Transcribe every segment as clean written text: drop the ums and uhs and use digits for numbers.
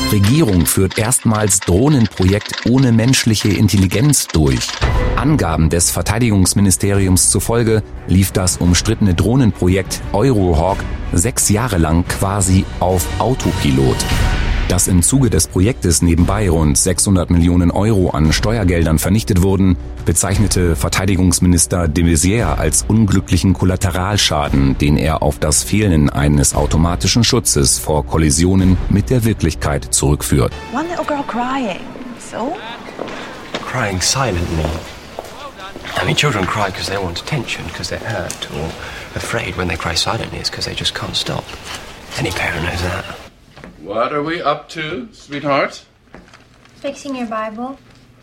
Regierung führt erstmals Drohnenprojekt ohne menschliche Intelligenz durch. Angaben des Verteidigungsministeriums zufolge lief das umstrittene Drohnenprojekt Eurohawk 6 Jahre lang quasi auf Autopilot. Dass im Zuge des Projektes nebenbei rund 600 Millionen Euro an Steuergeldern vernichtet wurden, bezeichnete Verteidigungsminister de Maizière als unglücklichen Kollateralschaden, den er auf das Fehlen eines automatischen Schutzes vor Kollisionen mit der Wirklichkeit zurückführt. One little girl crying. So? Crying silently. I mean, children cry because they want attention, because they're hurt or afraid. When they cry silently, it's because they just can't stop. Any parent knows that. What are we up to, sweetheart? Fixing your Bible.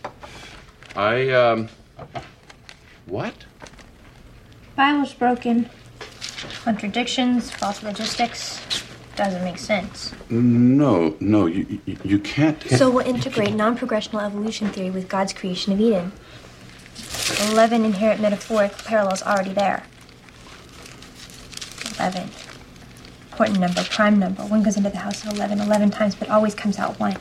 What? Bible's broken. Contradictions, false logistics. Doesn't make sense. No, you can't... So we'll integrate non-progressional evolution theory with God's creation of Eden. 11 inherent metaphoric parallels already there. 11. Important number, prime number. 1 goes into the house of 11 times, but always comes out 1.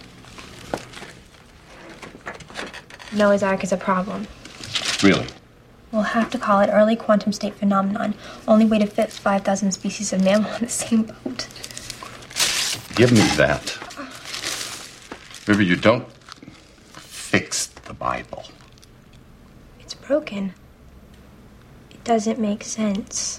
Noah's Ark is a problem. Really? We'll have to call it early quantum state phenomenon. Only way to fit 5,000 species of mammal on the same boat. Give me that. Maybe you don't fix the Bible. It's broken. It doesn't make sense.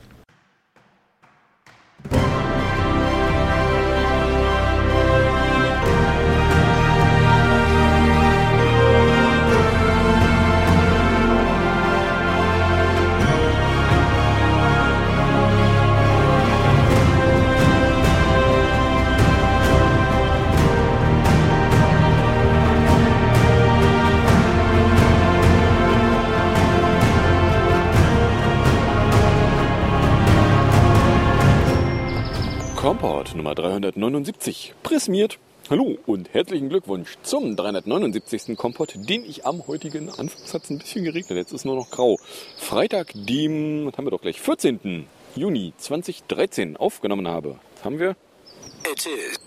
Kompott Nummer 379 präsentiert. Hallo und herzlichen Glückwunsch zum 379. Kompott, den ich am heutigen, anfangs hat es ein bisschen geregnet, jetzt ist nur noch grau, Freitag, dem, was haben wir doch gleich, 14. Juni 2013 aufgenommen habe. Was haben wir? It is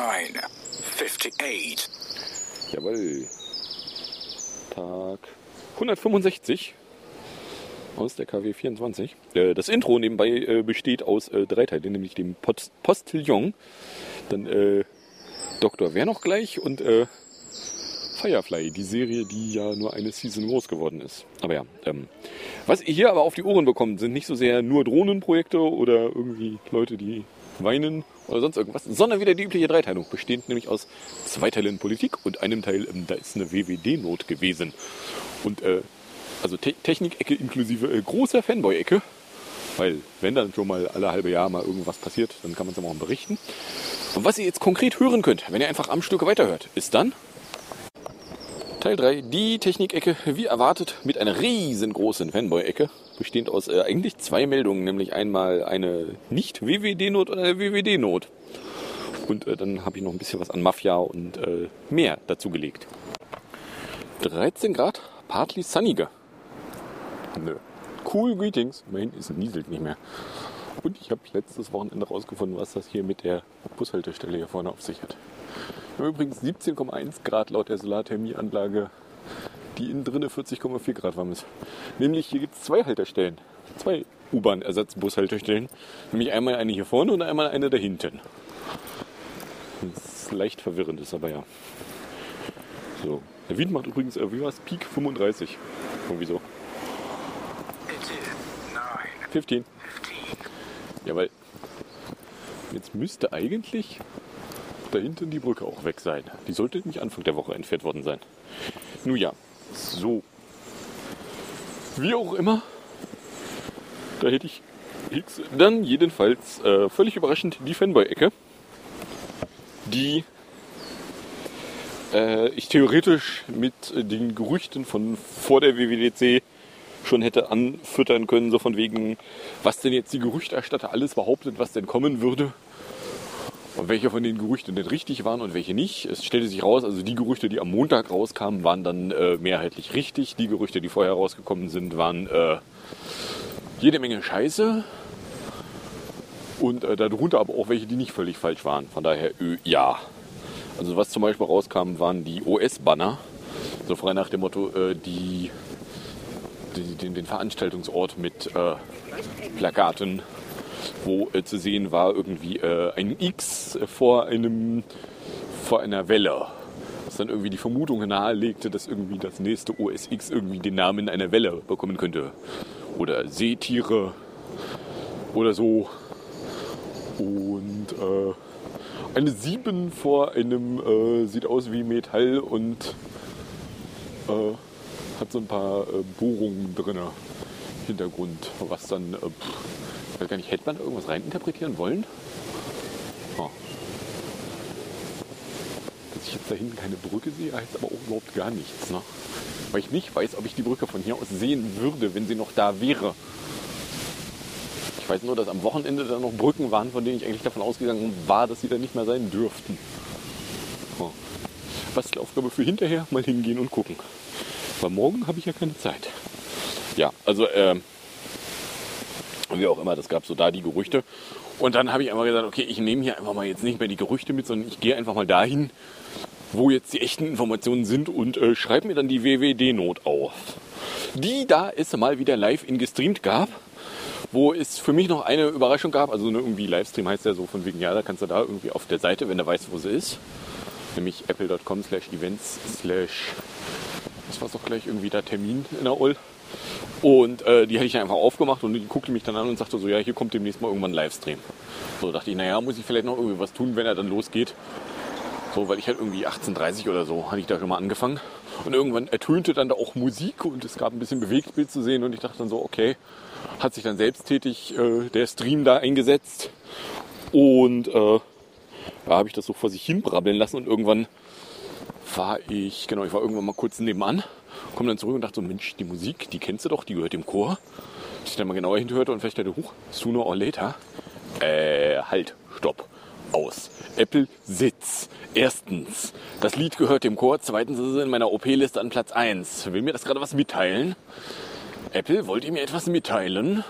9:58. Jawohl. Tag 165 aus der KW 24. Das Intro nebenbei besteht aus 3 Teilen, nämlich dem Postillon, dann Dr. Wer noch gleich und Firefly, die Serie, die ja nur eine Season groß geworden ist. Aber ja, was ihr hier aber auf die Ohren bekommt, sind nicht so sehr nur Drohnenprojekte oder irgendwie Leute, die weinen oder sonst irgendwas, sondern wieder die übliche Dreiteilung, bestehend nämlich aus 2 Teilen Politik und einem Teil, da ist eine WWD-Not gewesen. Und also Technik-Ecke inklusive großer Fanboy-Ecke, weil wenn dann schon mal alle halbe Jahr mal irgendwas passiert, dann kann man es auch mal berichten. Und was ihr jetzt konkret hören könnt, wenn ihr einfach am Stück weiterhört, ist dann Teil 3, die Technik-Ecke, wie erwartet, mit einer riesengroßen Fanboy-Ecke, bestehend aus eigentlich 2 Meldungen, nämlich einmal eine Nicht-WWD-Not und eine WWD-Not. Und dann habe ich noch ein bisschen was an Mafia und mehr dazu gelegt. 13 Grad, partly sunniger. Nö. Cool Greetings. Immerhin, es nieselt nicht mehr. Und ich habe letztes Wochenende rausgefunden, was das hier mit der Bushaltestelle hier vorne auf sich hat. Wir haben übrigens 17,1 Grad laut der Solarthermieanlage, die innen drinne 40,4 Grad warm ist. Nämlich hier gibt es 2 Haltestellen. 2 U-Bahn-Ersatzbushaltestellen. Nämlich einmal eine hier vorne und einmal eine da hinten. Das ist leicht verwirrend, ist aber ja. So. Der Wind macht übrigens, wie war es? Peak 35. Irgendwie so. 15. Ja, weil jetzt müsste eigentlich da hinten die Brücke auch weg sein. Die sollte nicht Anfang der Woche entfernt worden sein. Nun ja, so. Wie auch immer, da hätte ich X. Dann jedenfalls völlig überraschend die Fanboy-Ecke, die ich theoretisch mit den Gerüchten von vor der WWDC schon hätte anfüttern können, so von wegen, was denn jetzt die Gerüchterstatter alles behauptet, was denn kommen würde und welche von den Gerüchten denn richtig waren und welche nicht. Es stellte sich raus, also die Gerüchte, die am Montag rauskamen, waren dann mehrheitlich richtig. Die Gerüchte, die vorher rausgekommen sind, waren jede Menge Scheiße und darunter aber auch welche, die nicht völlig falsch waren. Von daher, ja. Also was zum Beispiel rauskam, waren die OS-Banner. So frei nach dem Motto, den Veranstaltungsort mit Plakaten, wo zu sehen war irgendwie ein X vor einer Welle. Was dann irgendwie die Vermutung nahelegte, dass irgendwie das nächste OS X irgendwie den Namen einer Welle bekommen könnte. Oder Seetiere oder so. Und eine 7 vor einem sieht aus wie Metall und hat so ein paar Bohrungen drin im Hintergrund. Was dann, ich weiß gar nicht, hätte man da irgendwas reininterpretieren wollen? Oh. Dass ich jetzt da hinten keine Brücke sehe, heißt aber auch überhaupt gar nichts. Ne? Weil ich nicht weiß, ob ich die Brücke von hier aus sehen würde, wenn sie noch da wäre. Ich weiß nur, dass am Wochenende da noch Brücken waren, von denen ich eigentlich davon ausgegangen war, dass sie da nicht mehr sein dürften. Oh. Bastelaufgabe für hinterher, mal hingehen und gucken. Weil morgen habe ich ja keine Zeit. Ja, also wie auch immer, das gab so da die Gerüchte. Und dann habe ich einfach gesagt, okay, ich nehme hier einfach mal jetzt nicht mehr die Gerüchte mit, sondern ich gehe einfach mal dahin, wo jetzt die echten Informationen sind und schreibe mir dann die WWD-Not auf. Die da es mal wieder live gestreamt gab, wo es für mich noch eine Überraschung gab. Also irgendwie Livestream heißt ja so von wegen, ja, da kannst du da irgendwie auf der Seite, wenn du weißt, wo sie ist, nämlich apple.com/events/ das war doch gleich irgendwie der Termin in der Oll. Und die hätte ich einfach aufgemacht und die guckte mich dann an und sagte so, ja, hier kommt demnächst mal irgendwann ein Livestream. So dachte ich, naja, muss ich vielleicht noch irgendwie was tun, wenn er dann losgeht. So, weil ich halt irgendwie 18:30 oder so hatte ich da schon mal angefangen. Und irgendwann ertönte dann da auch Musik und es gab ein bisschen Bewegtbild zu sehen und ich dachte dann so, okay, hat sich dann selbsttätig der Stream da eingesetzt. Und da habe ich das so vor sich hin brabbeln lassen und irgendwann war ich war irgendwann mal kurz nebenan, komme dann zurück und dachte so, Mensch, die Musik, die kennst du doch, die gehört dem Chor. Dass ich dann mal genauer hinhörte und vielleicht dachte, sooner or later, halt, stopp, aus. Apple Sitz. Erstens, das Lied gehört dem Chor, zweitens ist es in meiner OP-Liste an Platz 1. Will mir das gerade was mitteilen? Apple, wollt ihr mir etwas mitteilen?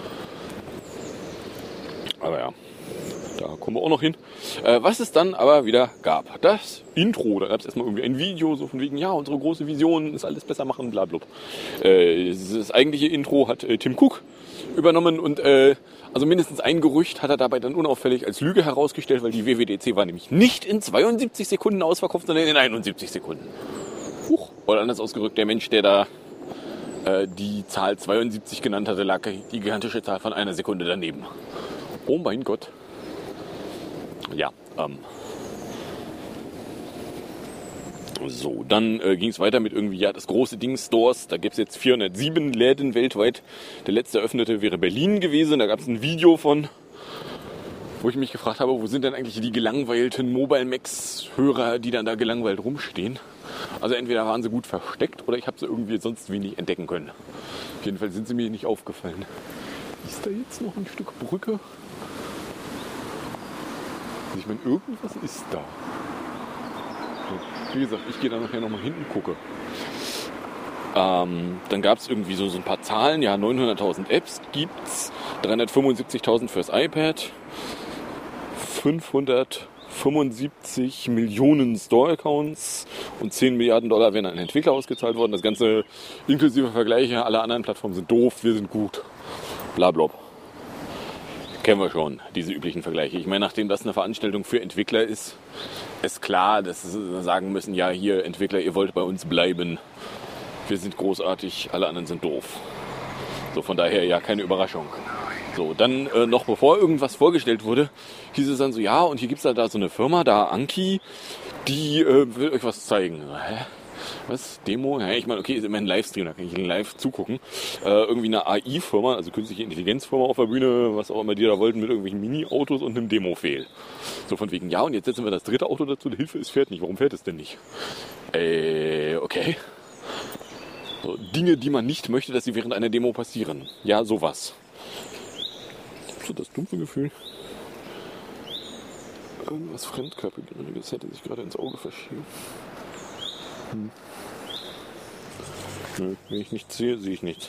Aber ja. Da kommen wir auch noch hin. Was es dann aber wieder gab. Das Intro. Da gab es erstmal irgendwie ein Video, so von wegen, ja, unsere große Vision ist alles besser machen, blablabla. Das eigentliche Intro hat Tim Cook übernommen und also mindestens ein Gerücht hat er dabei dann unauffällig als Lüge herausgestellt, weil die WWDC war nämlich nicht in 72 Sekunden ausverkauft, sondern in 71 Sekunden. Oder anders ausgedrückt, der Mensch, der da die Zahl 72 genannt hatte, lag die gigantische Zahl von einer Sekunde daneben. Oh mein Gott. Ja, so, dann ging es weiter mit irgendwie, ja, das große Ding Stores. Da gibt es jetzt 407 Läden weltweit. Der letzte eröffnete wäre Berlin gewesen. Da gab es ein Video von, wo ich mich gefragt habe, wo sind denn eigentlich die gelangweilten Mobile Max-Hörer, die dann da gelangweilt rumstehen. Also entweder waren sie gut versteckt oder ich habe sie irgendwie sonst wenig entdecken können. Auf jeden Fall sind sie mir nicht aufgefallen. Ist da jetzt noch ein Stück Brücke? Ich meine, irgendwas ist da. So, wie gesagt, ich gehe da nachher nochmal hinten gucke. Dann gab es irgendwie so ein paar Zahlen. Ja, 900.000 Apps gibt's, 375.000 fürs iPad, 575 Millionen Store-Accounts und 10 Milliarden Dollar werden an Entwickler ausgezahlt worden. Das Ganze inklusive Vergleiche. Alle anderen Plattformen sind doof, wir sind gut. Blablabla. Kennen wir schon, diese üblichen Vergleiche. Ich meine, nachdem das eine Veranstaltung für Entwickler ist, ist klar, dass sie sagen müssen, ja, hier Entwickler, ihr wollt bei uns bleiben. Wir sind großartig, alle anderen sind doof. So, von daher ja, keine Überraschung. So, dann noch bevor irgendwas vorgestellt wurde, hieß es dann so, ja, und hier gibt es da so eine Firma, da Anki, die will euch was zeigen. Hä? Was? Demo? Ja, ich meine, okay, ist immer ein Livestream, da kann ich live zugucken. Irgendwie eine AI-Firma, also künstliche Intelligenzfirma auf der Bühne, was auch immer die da wollten, mit irgendwelchen Mini-Autos und einem Demo-Fehl. So von wegen, ja, und jetzt setzen wir das dritte Auto dazu, die Hilfe, es fährt nicht. Warum fährt es denn nicht? Okay. So, Dinge, die man nicht möchte, dass sie während einer Demo passieren. Ja, sowas. So das dumpfe Gefühl. Irgendwas Fremdkörpergerades hätte sich gerade ins Auge verschieben. Nö, wenn ich nichts sehe, sehe ich nichts.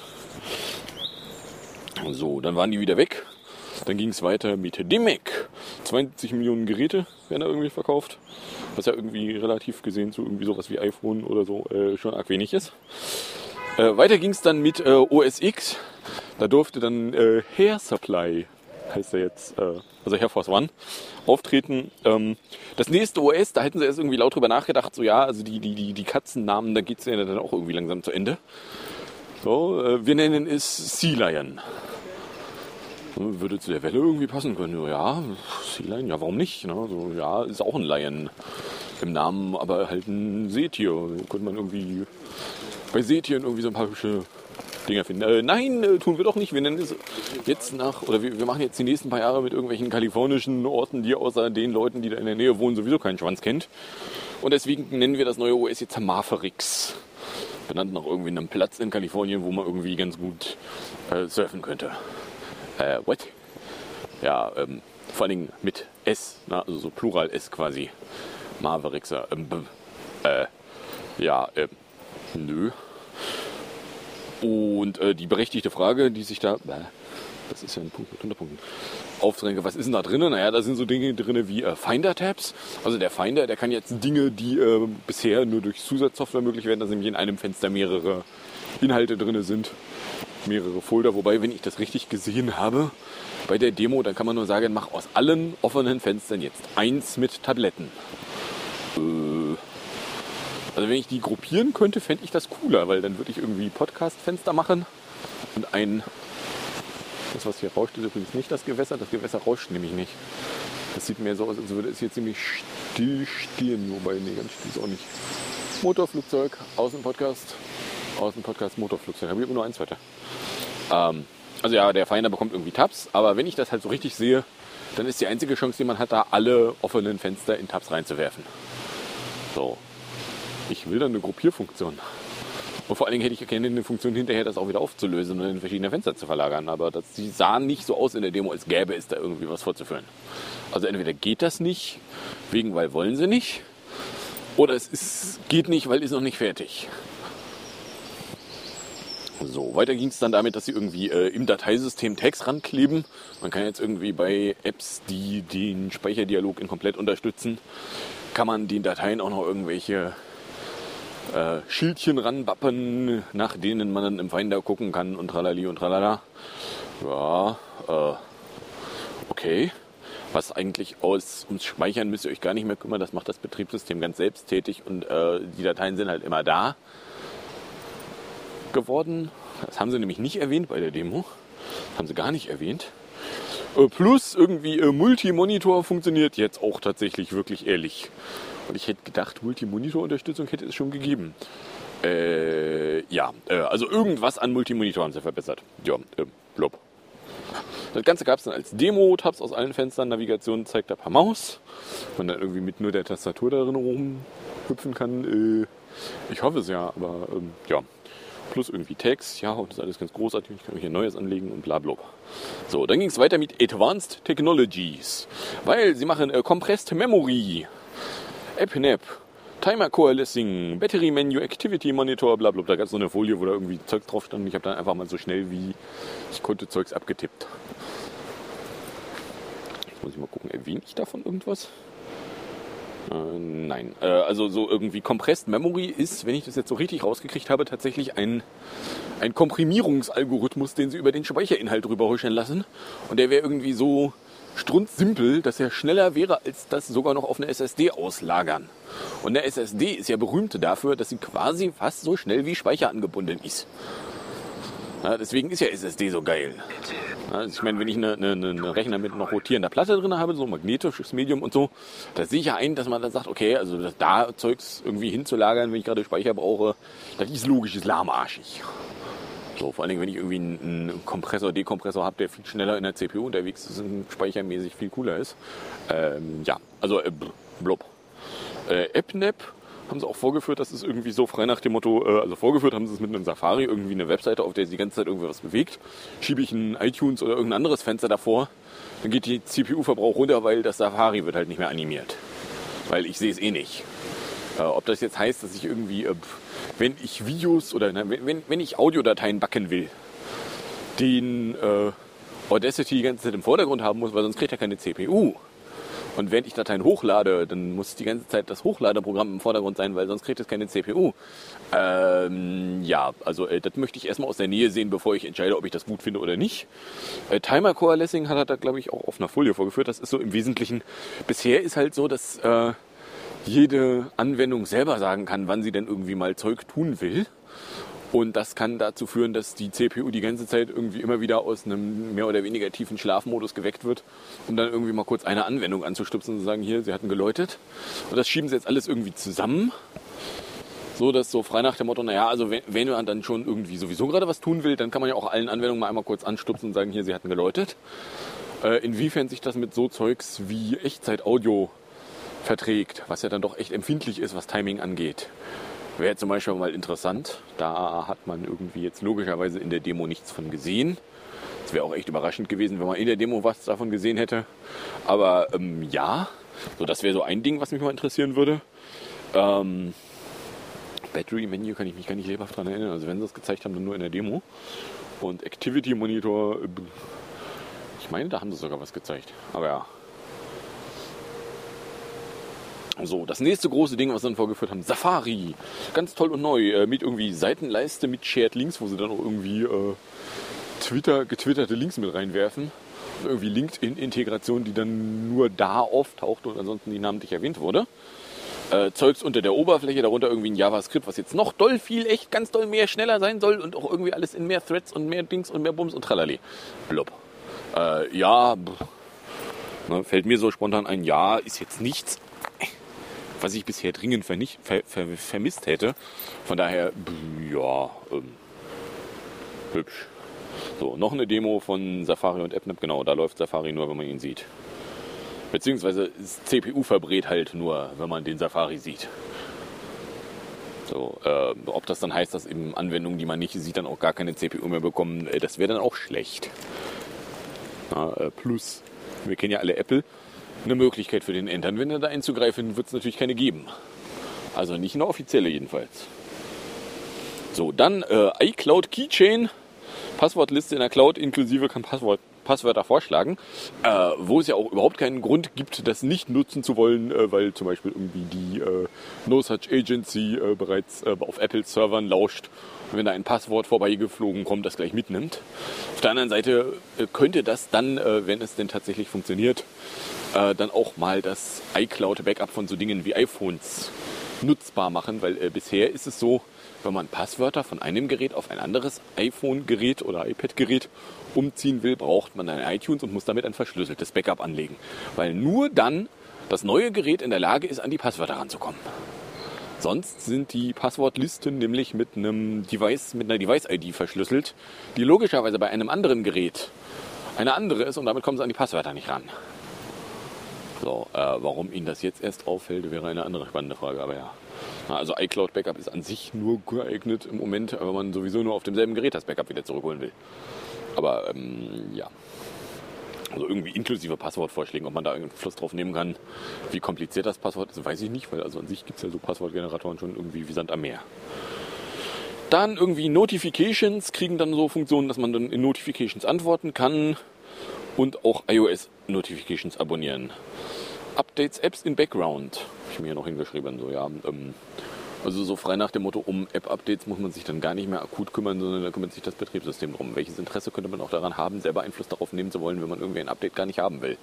So, dann waren die wieder weg. Dann ging es weiter mit dem Mac. 72 Millionen Geräte werden da irgendwie verkauft. Was ja irgendwie relativ gesehen zu irgendwie sowas wie iPhone oder so schon arg wenig ist. Weiter ging es dann mit OS X. Da durfte dann Hair Supply, heißt er jetzt, also Air Force One, auftreten. Das nächste OS, da hätten sie erst irgendwie laut drüber nachgedacht, so ja, also die Katzennamen, da geht es ja dann auch irgendwie langsam zu Ende. So, wir nennen es Sea Lion. Würde zu der Welle irgendwie passen können. Ja, Sea Lion, ja, warum nicht? Ne? So, ja, ist auch ein Lion im Namen, aber halt ein Seetier. Könnte man irgendwie bei Seetieren irgendwie so ein paar hübsche Dinger finden. Nein, tun wir doch nicht. Wir nennen es jetzt wir machen jetzt die nächsten paar Jahre mit irgendwelchen kalifornischen Orten, die außer den Leuten, die da in der Nähe wohnen, sowieso keinen Schwanz kennt. Und deswegen nennen wir das neue OS jetzt Mavericks. Benannt nach irgendwie einem Platz in Kalifornien, wo man irgendwie ganz gut surfen könnte. What? Ja, vor allen Dingen mit S, na, also so Plural S quasi. Mavericks. Nö. Und die berechtigte Frage, die sich da, das ist ja ein Punkt mit Unterpunkten, aufdrängt, was ist denn da drin? Naja, da sind so Dinge drin wie Finder-Tabs. Also der Finder, der kann jetzt Dinge, die bisher nur durch Zusatzsoftware möglich werden, dass nämlich in einem Fenster mehrere Inhalte drin sind, mehrere Folder. Wobei, wenn ich das richtig gesehen habe, bei der Demo, dann kann man nur sagen, mach aus allen offenen Fenstern jetzt eins mit Tabletten. Also wenn ich die gruppieren könnte, fände ich das cooler, weil dann würde ich irgendwie Podcast-Fenster machen und das, was hier rauscht, ist übrigens nicht das Gewässer rauscht nämlich nicht. Das sieht mir so aus, als würde es hier ziemlich still stehen, wobei, nee, ganz still ist auch nicht. Motorflugzeug, Außenpodcast, Motorflugzeug, habe ich immer nur eins weiter. Also ja, der Finder bekommt irgendwie Tabs, aber wenn ich das halt so richtig sehe, dann ist die einzige Chance, die man hat, da alle offenen Fenster in Tabs reinzuwerfen. So. Ich will dann eine Gruppierfunktion. Und vor allen Dingen hätte ich gerne eine Funktion hinterher, das auch wieder aufzulösen und in verschiedene Fenster zu verlagern. Aber die sahen nicht so aus in der Demo, als gäbe es da irgendwie was vorzuführen. Also entweder geht das nicht, weil wollen sie nicht, oder geht nicht, weil ist noch nicht fertig. So, weiter ging es dann damit, dass sie irgendwie im Dateisystem Tags rankleben. Man kann jetzt irgendwie bei Apps, die den Speicherdialog komplett unterstützen, kann man den Dateien auch noch irgendwelche Schildchen ranbappen, nach denen man dann im Finder gucken kann und tralali und tralala. Ja, okay. Was eigentlich ums Speichern müsst ihr euch gar nicht mehr kümmern, das macht das Betriebssystem ganz selbsttätig und die Dateien sind halt immer da geworden. Das haben sie nämlich nicht erwähnt bei der Demo. Das haben sie gar nicht erwähnt. Plus irgendwie Multimonitor funktioniert jetzt auch tatsächlich wirklich ehrlich. Und ich hätte gedacht, Multimonitor-Unterstützung hätte es schon gegeben. Also irgendwas an Multimonitor haben sie verbessert. Ja, blob. Das Ganze gab es dann als Demo, Tabs aus allen Fenstern, Navigation zeigt da per Maus. Man dann irgendwie mit nur der Tastatur darin rumhüpfen kann. Ich hoffe es ja, aber ja. Plus irgendwie Tags, ja, und das ist alles ganz großartig. Ich kann mir hier Neues anlegen und bla bla. So, dann ging es weiter mit Advanced Technologies. Weil sie machen Compressed Memory, AppNap, Timer Coalescing, Battery Menu, Activity Monitor, bla bla. Da gab es so eine Folie, wo da irgendwie Zeugs drauf stand. Ich habe dann einfach mal so schnell wie ich konnte Zeugs abgetippt. Jetzt muss ich mal gucken, erwähne ich davon irgendwas? Nein. Also so irgendwie Compressed Memory ist, wenn ich das jetzt so richtig rausgekriegt habe, tatsächlich ein Komprimierungsalgorithmus, den sie über den Speicherinhalt drüber huschen lassen. Und der wäre irgendwie so strunzsimpel, dass er schneller wäre, als das sogar noch auf eine SSD auslagern. Und eine SSD ist ja berühmt dafür, dass sie quasi fast so schnell wie Speicher angebunden ist. Ja, deswegen ist ja SSD so geil. Ja, also ich meine, wenn ich eine Rechner mit noch rotierender Platte drin habe, so magnetisches Medium und so, da sehe ich ja ein, dass man dann sagt, okay, also das da Zeugs irgendwie hinzulagern, wenn ich gerade Speicher brauche, das ist logisch, ist lahmarschig. So, vor allen Dingen, wenn ich irgendwie einen Kompressor, Dekompressor habe, der viel schneller in der CPU unterwegs ist und speichermäßig viel cooler ist. Blob. AppNap haben sie auch vorgeführt, das ist irgendwie so frei nach dem Motto, vorgeführt haben sie es mit einem Safari, irgendwie eine Webseite, auf der sie die ganze Zeit irgendwas bewegt. Schiebe ich ein iTunes oder irgendein anderes Fenster davor, dann geht die CPU-Verbrauch runter, weil das Safari wird halt nicht mehr animiert. Weil ich sehe es eh nicht. Ob das jetzt heißt, dass ich irgendwie, wenn ich Videos oder wenn ich Audiodateien backen will, den Audacity die ganze Zeit im Vordergrund haben muss, weil sonst kriegt er keine CPU. Und während ich Dateien hochlade, dann muss die ganze Zeit das Hochladeprogramm im Vordergrund sein, weil sonst kriegt es keine CPU. Ja, also das möchte ich erstmal aus der Nähe sehen, bevor ich entscheide, ob ich das gut finde oder nicht. Timer Coalescing hat er da, glaube ich, auch auf einer Folie vorgeführt. Das ist so im Wesentlichen, bisher ist halt so, dass jede Anwendung selber sagen kann, wann sie denn irgendwie mal Zeug tun will. Und das kann dazu führen, dass die CPU die ganze Zeit irgendwie immer wieder aus einem mehr oder weniger tiefen Schlafmodus geweckt wird, um dann irgendwie mal kurz eine Anwendung anzustupsen und zu sagen, hier, sie hatten geläutet. Und das schieben sie jetzt alles irgendwie zusammen. So, dass so frei nach dem Motto, naja, also wenn man dann schon irgendwie sowieso gerade was tun will, dann kann man ja auch allen Anwendungen mal einmal kurz anstupsen und sagen, hier, sie hatten geläutet. Inwiefern sich das mit so Zeugs wie Echtzeit-Audio verträgt, was ja dann doch echt empfindlich ist, was Timing angeht. Wäre zum Beispiel mal interessant. Da hat man irgendwie jetzt logischerweise in der Demo nichts von gesehen. Es wäre auch echt überraschend gewesen, wenn man in der Demo was davon gesehen hätte. Aber ja, so, das wäre so ein Ding, was mich mal interessieren würde. Battery Menu kann ich mich gar nicht lebhaft daran erinnern. Also wenn sie das gezeigt haben, dann nur in der Demo. Und Activity Monitor, ich meine, da haben sie sogar was gezeigt. Aber ja. So, das nächste große Ding, was sie dann vorgeführt haben, Safari. Ganz toll und neu, mit irgendwie Seitenleiste mit Shared Links, wo sie dann auch irgendwie getwitterte Links mit reinwerfen. Und irgendwie LinkedIn-Integration, die dann nur da auftaucht und ansonsten nie namentlich erwähnt wurde. Zeugs unter der Oberfläche, darunter irgendwie ein JavaScript, was jetzt noch doll viel, echt ganz doll mehr schneller sein soll und auch irgendwie alles in mehr Threads und mehr Dings und mehr Bums und Tralali. Blub. Ja, ne, fällt mir so spontan ein, ja, ist jetzt nichts, was ich bisher dringend vermisst hätte. Von daher, ja, hübsch. So, noch eine Demo von Safari und AppNap. Genau, da läuft Safari nur, wenn man ihn sieht. Beziehungsweise ist CPU verbrät halt nur, wenn man den Safari sieht. So, ob das dann heißt, dass eben Anwendungen, die man nicht sieht, dann auch gar keine CPU mehr bekommen, das wäre dann auch schlecht. Plus, wir kennen ja alle Apple. Eine Möglichkeit für den Endanwender da einzugreifen, wird es natürlich keine geben. Also nicht eine offizielle jedenfalls. So, dann iCloud Keychain. Passwortliste in der Cloud inklusive kann Passwörter vorschlagen. Wo es ja auch überhaupt keinen Grund gibt, das nicht nutzen zu wollen, weil zum Beispiel irgendwie die No Such Agency bereits auf Apples Servern lauscht. Und wenn da ein Passwort vorbeigeflogen kommt, das gleich mitnimmt. Auf der anderen Seite könnte das dann, wenn es denn tatsächlich funktioniert, dann auch mal das iCloud-Backup von so Dingen wie iPhones nutzbar machen, weil bisher ist es so, wenn man Passwörter von einem Gerät auf ein anderes iPhone-Gerät oder iPad-Gerät umziehen will, braucht man ein iTunes und muss damit ein verschlüsseltes Backup anlegen, weil nur dann das neue Gerät in der Lage ist, an die Passwörter ranzukommen. Sonst sind die Passwortlisten nämlich mit einer Device-ID verschlüsselt, die logischerweise bei einem anderen Gerät eine andere ist und damit kommen sie an die Passwörter nicht ran. So, warum Ihnen das jetzt erst auffällt, wäre eine andere spannende Frage, aber ja. Also iCloud Backup ist an sich nur geeignet im Moment, wenn man sowieso nur auf demselben Gerät das Backup wieder zurückholen will. Aber ja. Also irgendwie inklusive Passwortvorschlägen, ob man da irgendeinen Fluss drauf nehmen kann. Wie kompliziert das Passwort ist, weiß ich nicht, weil also an sich gibt es ja so Passwortgeneratoren schon irgendwie wie Sand am Meer. Dann irgendwie Notifications kriegen dann so Funktionen, dass man dann in Notifications antworten kann und auch iOS-Notifications abonnieren. Updates, Apps in Background. Habe ich mir hier noch hingeschrieben. So, ja, also so frei nach dem Motto, um App-Updates muss man sich dann gar nicht mehr akut kümmern, sondern da kümmert sich das Betriebssystem drum. Welches Interesse könnte man auch daran haben, selber Einfluss darauf nehmen zu wollen, wenn man irgendwie ein Update gar nicht haben will?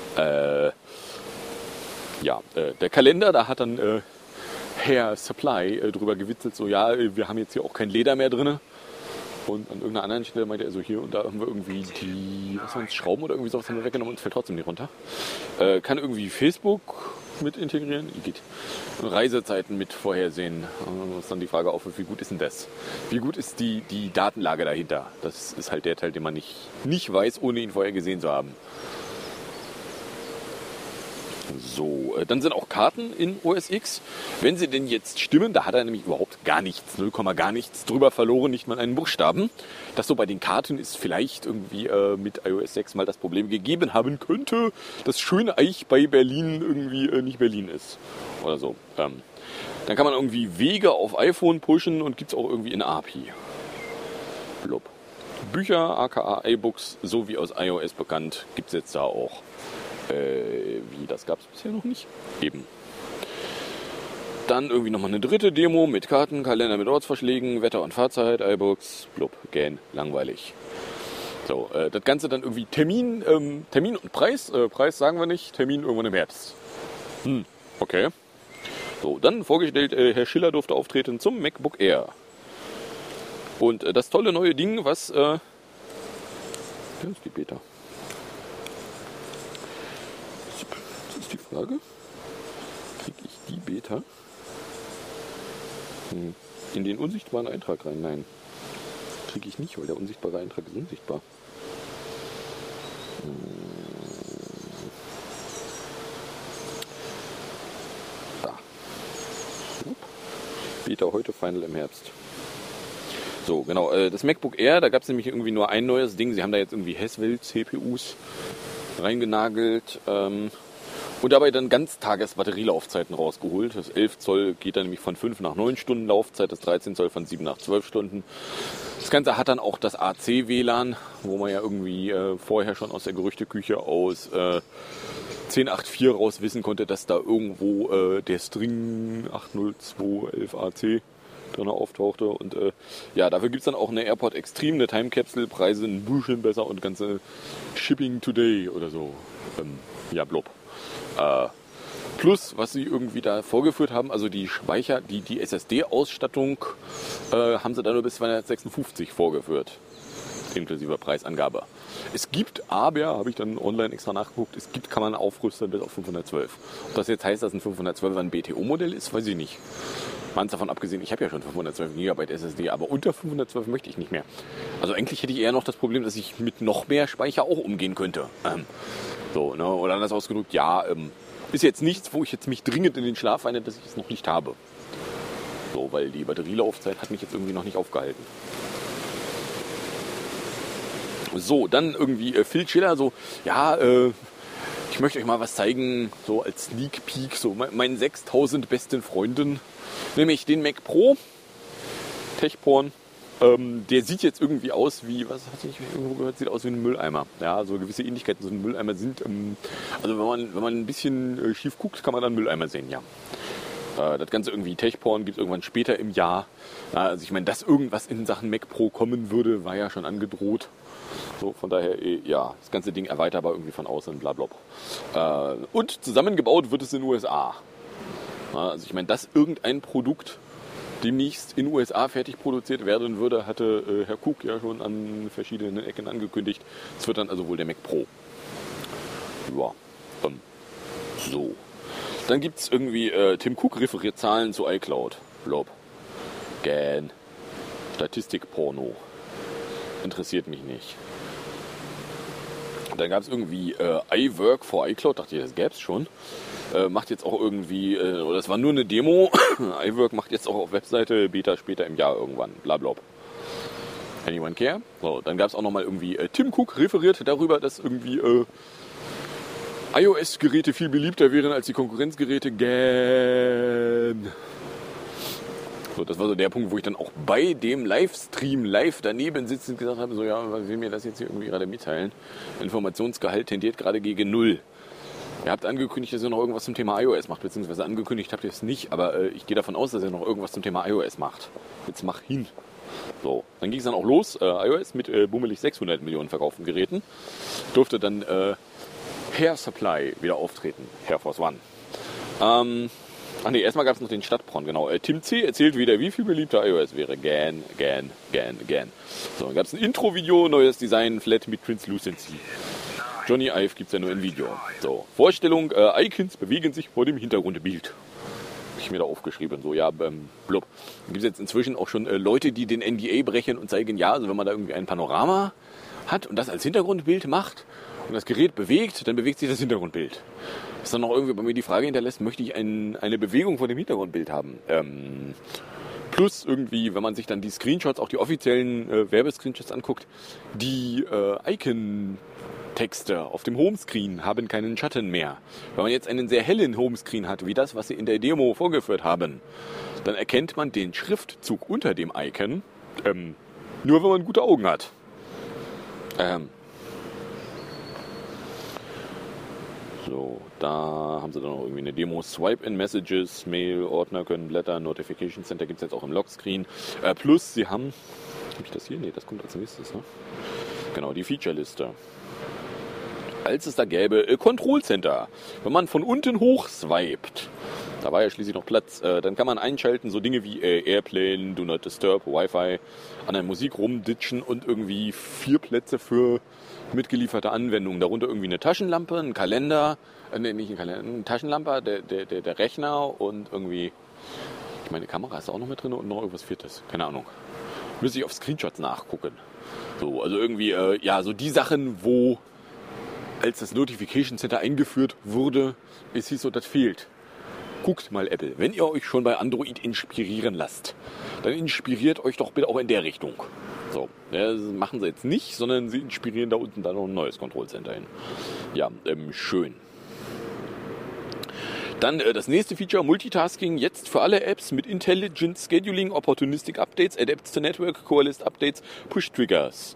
Ja, der Kalender, da hat dann Herr Supply drüber gewitzelt, so ja, wir haben jetzt hier auch kein Leder mehr drin. Und an irgendeiner anderen Stelle meinte er so, hier und da haben wir irgendwie die Schrauben oder irgendwie sowas haben wir weggenommen und es fällt trotzdem nicht runter. Kann irgendwie Facebook mit integrieren? Geht. Reisezeiten mit vorhersehen. Da ist dann die Frage auf, wie gut ist denn das? Wie gut ist die Datenlage dahinter? Das ist halt der Teil, den man nicht weiß, ohne ihn vorher gesehen zu haben. So, dann sind auch Karten in OS X. Wenn sie denn jetzt stimmen, da hat er nämlich überhaupt gar nichts, 0, gar nichts drüber verloren, nicht mal einen Buchstaben. Das so bei den Karten ist vielleicht irgendwie mit iOS 6 mal das Problem gegeben haben könnte, dass schöne Eich bei Berlin irgendwie nicht Berlin ist. Oder so. Dann kann man irgendwie Wege auf iPhone pushen und gibt es auch irgendwie in API. Blub. Bücher, aka iBooks, so wie aus iOS bekannt, gibt es jetzt da auch. Wie, das gab es bisher noch nicht? Eben. Dann irgendwie nochmal eine dritte Demo mit Karten, Kalender mit Ortsvorschlägen, Wetter- und Fahrzeit, iBooks, blub, gähn, langweilig. So, das Ganze dann irgendwie Termin und Preis. Preis sagen wir nicht, Termin irgendwann im Herbst. Okay. So, dann vorgestellt, Herr Schiller durfte auftreten zum MacBook Air. Und das tolle neue Ding, was... das ist die Beta. Das ist die Frage. Kriege ich die Beta in den unsichtbaren Eintrag rein? Nein. Kriege ich nicht, weil der unsichtbare Eintrag ist unsichtbar. Da. Beta heute, Final im Herbst. So, genau. Das MacBook Air, da gab es nämlich irgendwie nur ein neues Ding. Sie haben da jetzt irgendwie Haswell-CPUs reingenagelt. Und dabei dann Ganztages-Batterielaufzeiten rausgeholt. Das 11 Zoll geht dann nämlich von 5 nach 9 Stunden Laufzeit, das 13 Zoll von 7 nach 12 Stunden. Das Ganze hat dann auch das AC-WLAN, wo man ja irgendwie vorher schon aus der Gerüchteküche aus 10.8.4 raus wissen konnte, dass da irgendwo der String 802.11ac drin auftauchte. Und ja, dafür gibt es dann auch eine AirPod Extreme, eine Time Capsule, Preise ein bisschen besser und ganze Shipping Today oder so. Ja, blub. Plus, was sie irgendwie da vorgeführt haben, also die Speicher, die SSD-Ausstattung haben sie da nur bis 256 vorgeführt, inklusive Preisangabe. Es gibt aber, habe ich dann online extra nachgeguckt, kann man aufrüsten bis auf 512. Ob das jetzt heißt, dass ein 512 ein BTO-Modell ist, weiß ich nicht. Ganz davon abgesehen, ich habe ja schon 512 GB SSD, aber unter 512 möchte ich nicht mehr. Also eigentlich hätte ich eher noch das Problem, dass ich mit noch mehr Speicher auch umgehen könnte. So, ne? Oder anders ausgedrückt, ja, ist jetzt nichts, wo ich jetzt mich dringend in den Schlaf weine, dass ich es noch nicht habe. So, weil die Batterielaufzeit hat mich jetzt irgendwie noch nicht aufgehalten. So, dann irgendwie Phil Schiller, so, ja, ich möchte euch mal was zeigen, so als Sneak Peek, so meinen 6000 besten Freunden, nämlich den Mac Pro, Techporn. Der sieht jetzt irgendwie aus wie, was hatte ich irgendwo gehört, sieht aus wie ein Mülleimer. Ja, so gewisse Ähnlichkeiten zu einem Mülleimer sind, also wenn man ein bisschen schief guckt, kann man dann Mülleimer sehen, ja. Das Ganze irgendwie Techporn gibt es irgendwann später im Jahr. Also ich meine, dass irgendwas in Sachen Mac Pro kommen würde, war ja schon angedroht. So, von daher, ja, das ganze Ding erweiterbar irgendwie von außen, blablabla. Und zusammengebaut wird es in den USA. Also ich meine, dass irgendein Produkt demnächst in den USA fertig produziert werden würde, hatte Herr Cook ja schon an verschiedenen Ecken angekündigt. Es wird dann also wohl der Mac Pro. Ja, so. Dann gibt es irgendwie, Tim Cook referiert Zahlen zu iCloud. Blob. Gähn. Statistikporno. Interessiert mich nicht. Dann gab es irgendwie iWork for iCloud. Dachte ich, das gäbe es schon. Macht jetzt auch irgendwie, das war nur eine Demo. iWork macht jetzt auch auf Webseite, Beta später im Jahr irgendwann. Blablabla. Anyone care? So, dann gab es auch nochmal irgendwie, Tim Cook referiert darüber, dass irgendwie iOS-Geräte viel beliebter wären als die Konkurrenzgeräte. Gähn. So, das war so der Punkt, wo ich dann auch bei dem Livestream live daneben sitzend gesagt habe, so ja, was will mir das jetzt hier irgendwie gerade mitteilen? Informationsgehalt tendiert gerade gegen 0. Ihr habt angekündigt, dass ihr noch irgendwas zum Thema iOS macht, beziehungsweise angekündigt habt ihr es nicht, aber ich gehe davon aus, dass ihr noch irgendwas zum Thema iOS macht. Jetzt mach hin. So, dann ging es dann auch los, iOS mit bummelig 600 Millionen verkauften Geräten. Durfte dann Hair Supply wieder auftreten, Air Force One. Erstmal gab es noch den Stadtporn, genau. Tim C. erzählt wieder, wie viel beliebter iOS wäre. Gähn. So, dann gab es ein Intro-Video, neues Design, Flat mit Translucency. Johnny Ive gibt es ja nur ein Video. So, Vorstellung, Icons bewegen sich vor dem Hintergrundbild. Habe ich mir da aufgeschrieben, so, ja, blub. Dann gibt es jetzt inzwischen auch schon Leute, die den NDA brechen und zeigen, ja, also wenn man da irgendwie ein Panorama hat und das als Hintergrundbild macht und das Gerät bewegt, dann bewegt sich das Hintergrundbild. Was dann noch irgendwie bei mir die Frage hinterlässt, möchte ich eine Bewegung vor dem Hintergrundbild haben? Plus irgendwie, wenn man sich dann die Screenshots, auch die offiziellen Werbescreenshots anguckt, die Icon-Texte auf dem Homescreen haben keinen Schatten mehr. Wenn man jetzt einen sehr hellen Homescreen hat, wie das, was sie in der Demo vorgeführt haben, dann erkennt man den Schriftzug unter dem Icon, nur wenn man gute Augen hat. So, da haben sie dann noch irgendwie eine Demo. Swipe in Messages, Mail, Ordner können blättern, Notification Center gibt es jetzt auch im Lockscreen. Plus, sie haben, habe ich das hier? Nee, das kommt als nächstes, ne? Genau, die Feature-Liste. Als es da gäbe, Control Center. Wenn man von unten hoch swiped, da war ja schließlich noch Platz, dann kann man einschalten, so Dinge wie Airplane, Do Not Disturb, Wi-Fi, an der Musik rumditschen und irgendwie 4 Plätze für mitgelieferte Anwendungen. Darunter irgendwie eine Taschenlampe, ein Kalender, nicht ein Kalender, eine Taschenlampe, der Rechner und irgendwie, ich meine, die Kamera ist auch noch mit drin und noch irgendwas Viertes. Keine Ahnung. Müsste ich auf Screenshots nachgucken. So, also irgendwie, ja, so die Sachen, wo als das Notification Center eingeführt wurde, es hieß so, das fehlt. Guckt mal, Apple, wenn ihr euch schon bei Android inspirieren lasst, dann inspiriert euch doch bitte auch in der Richtung. So, das machen sie jetzt nicht, sondern sie inspirieren da unten dann noch ein neues Control Center hin. Ja, schön. Dann das nächste Feature, Multitasking, jetzt für alle Apps mit Intelligent Scheduling, Opportunistic Updates, Adapts to Network, Core-List Updates, Push-Triggers.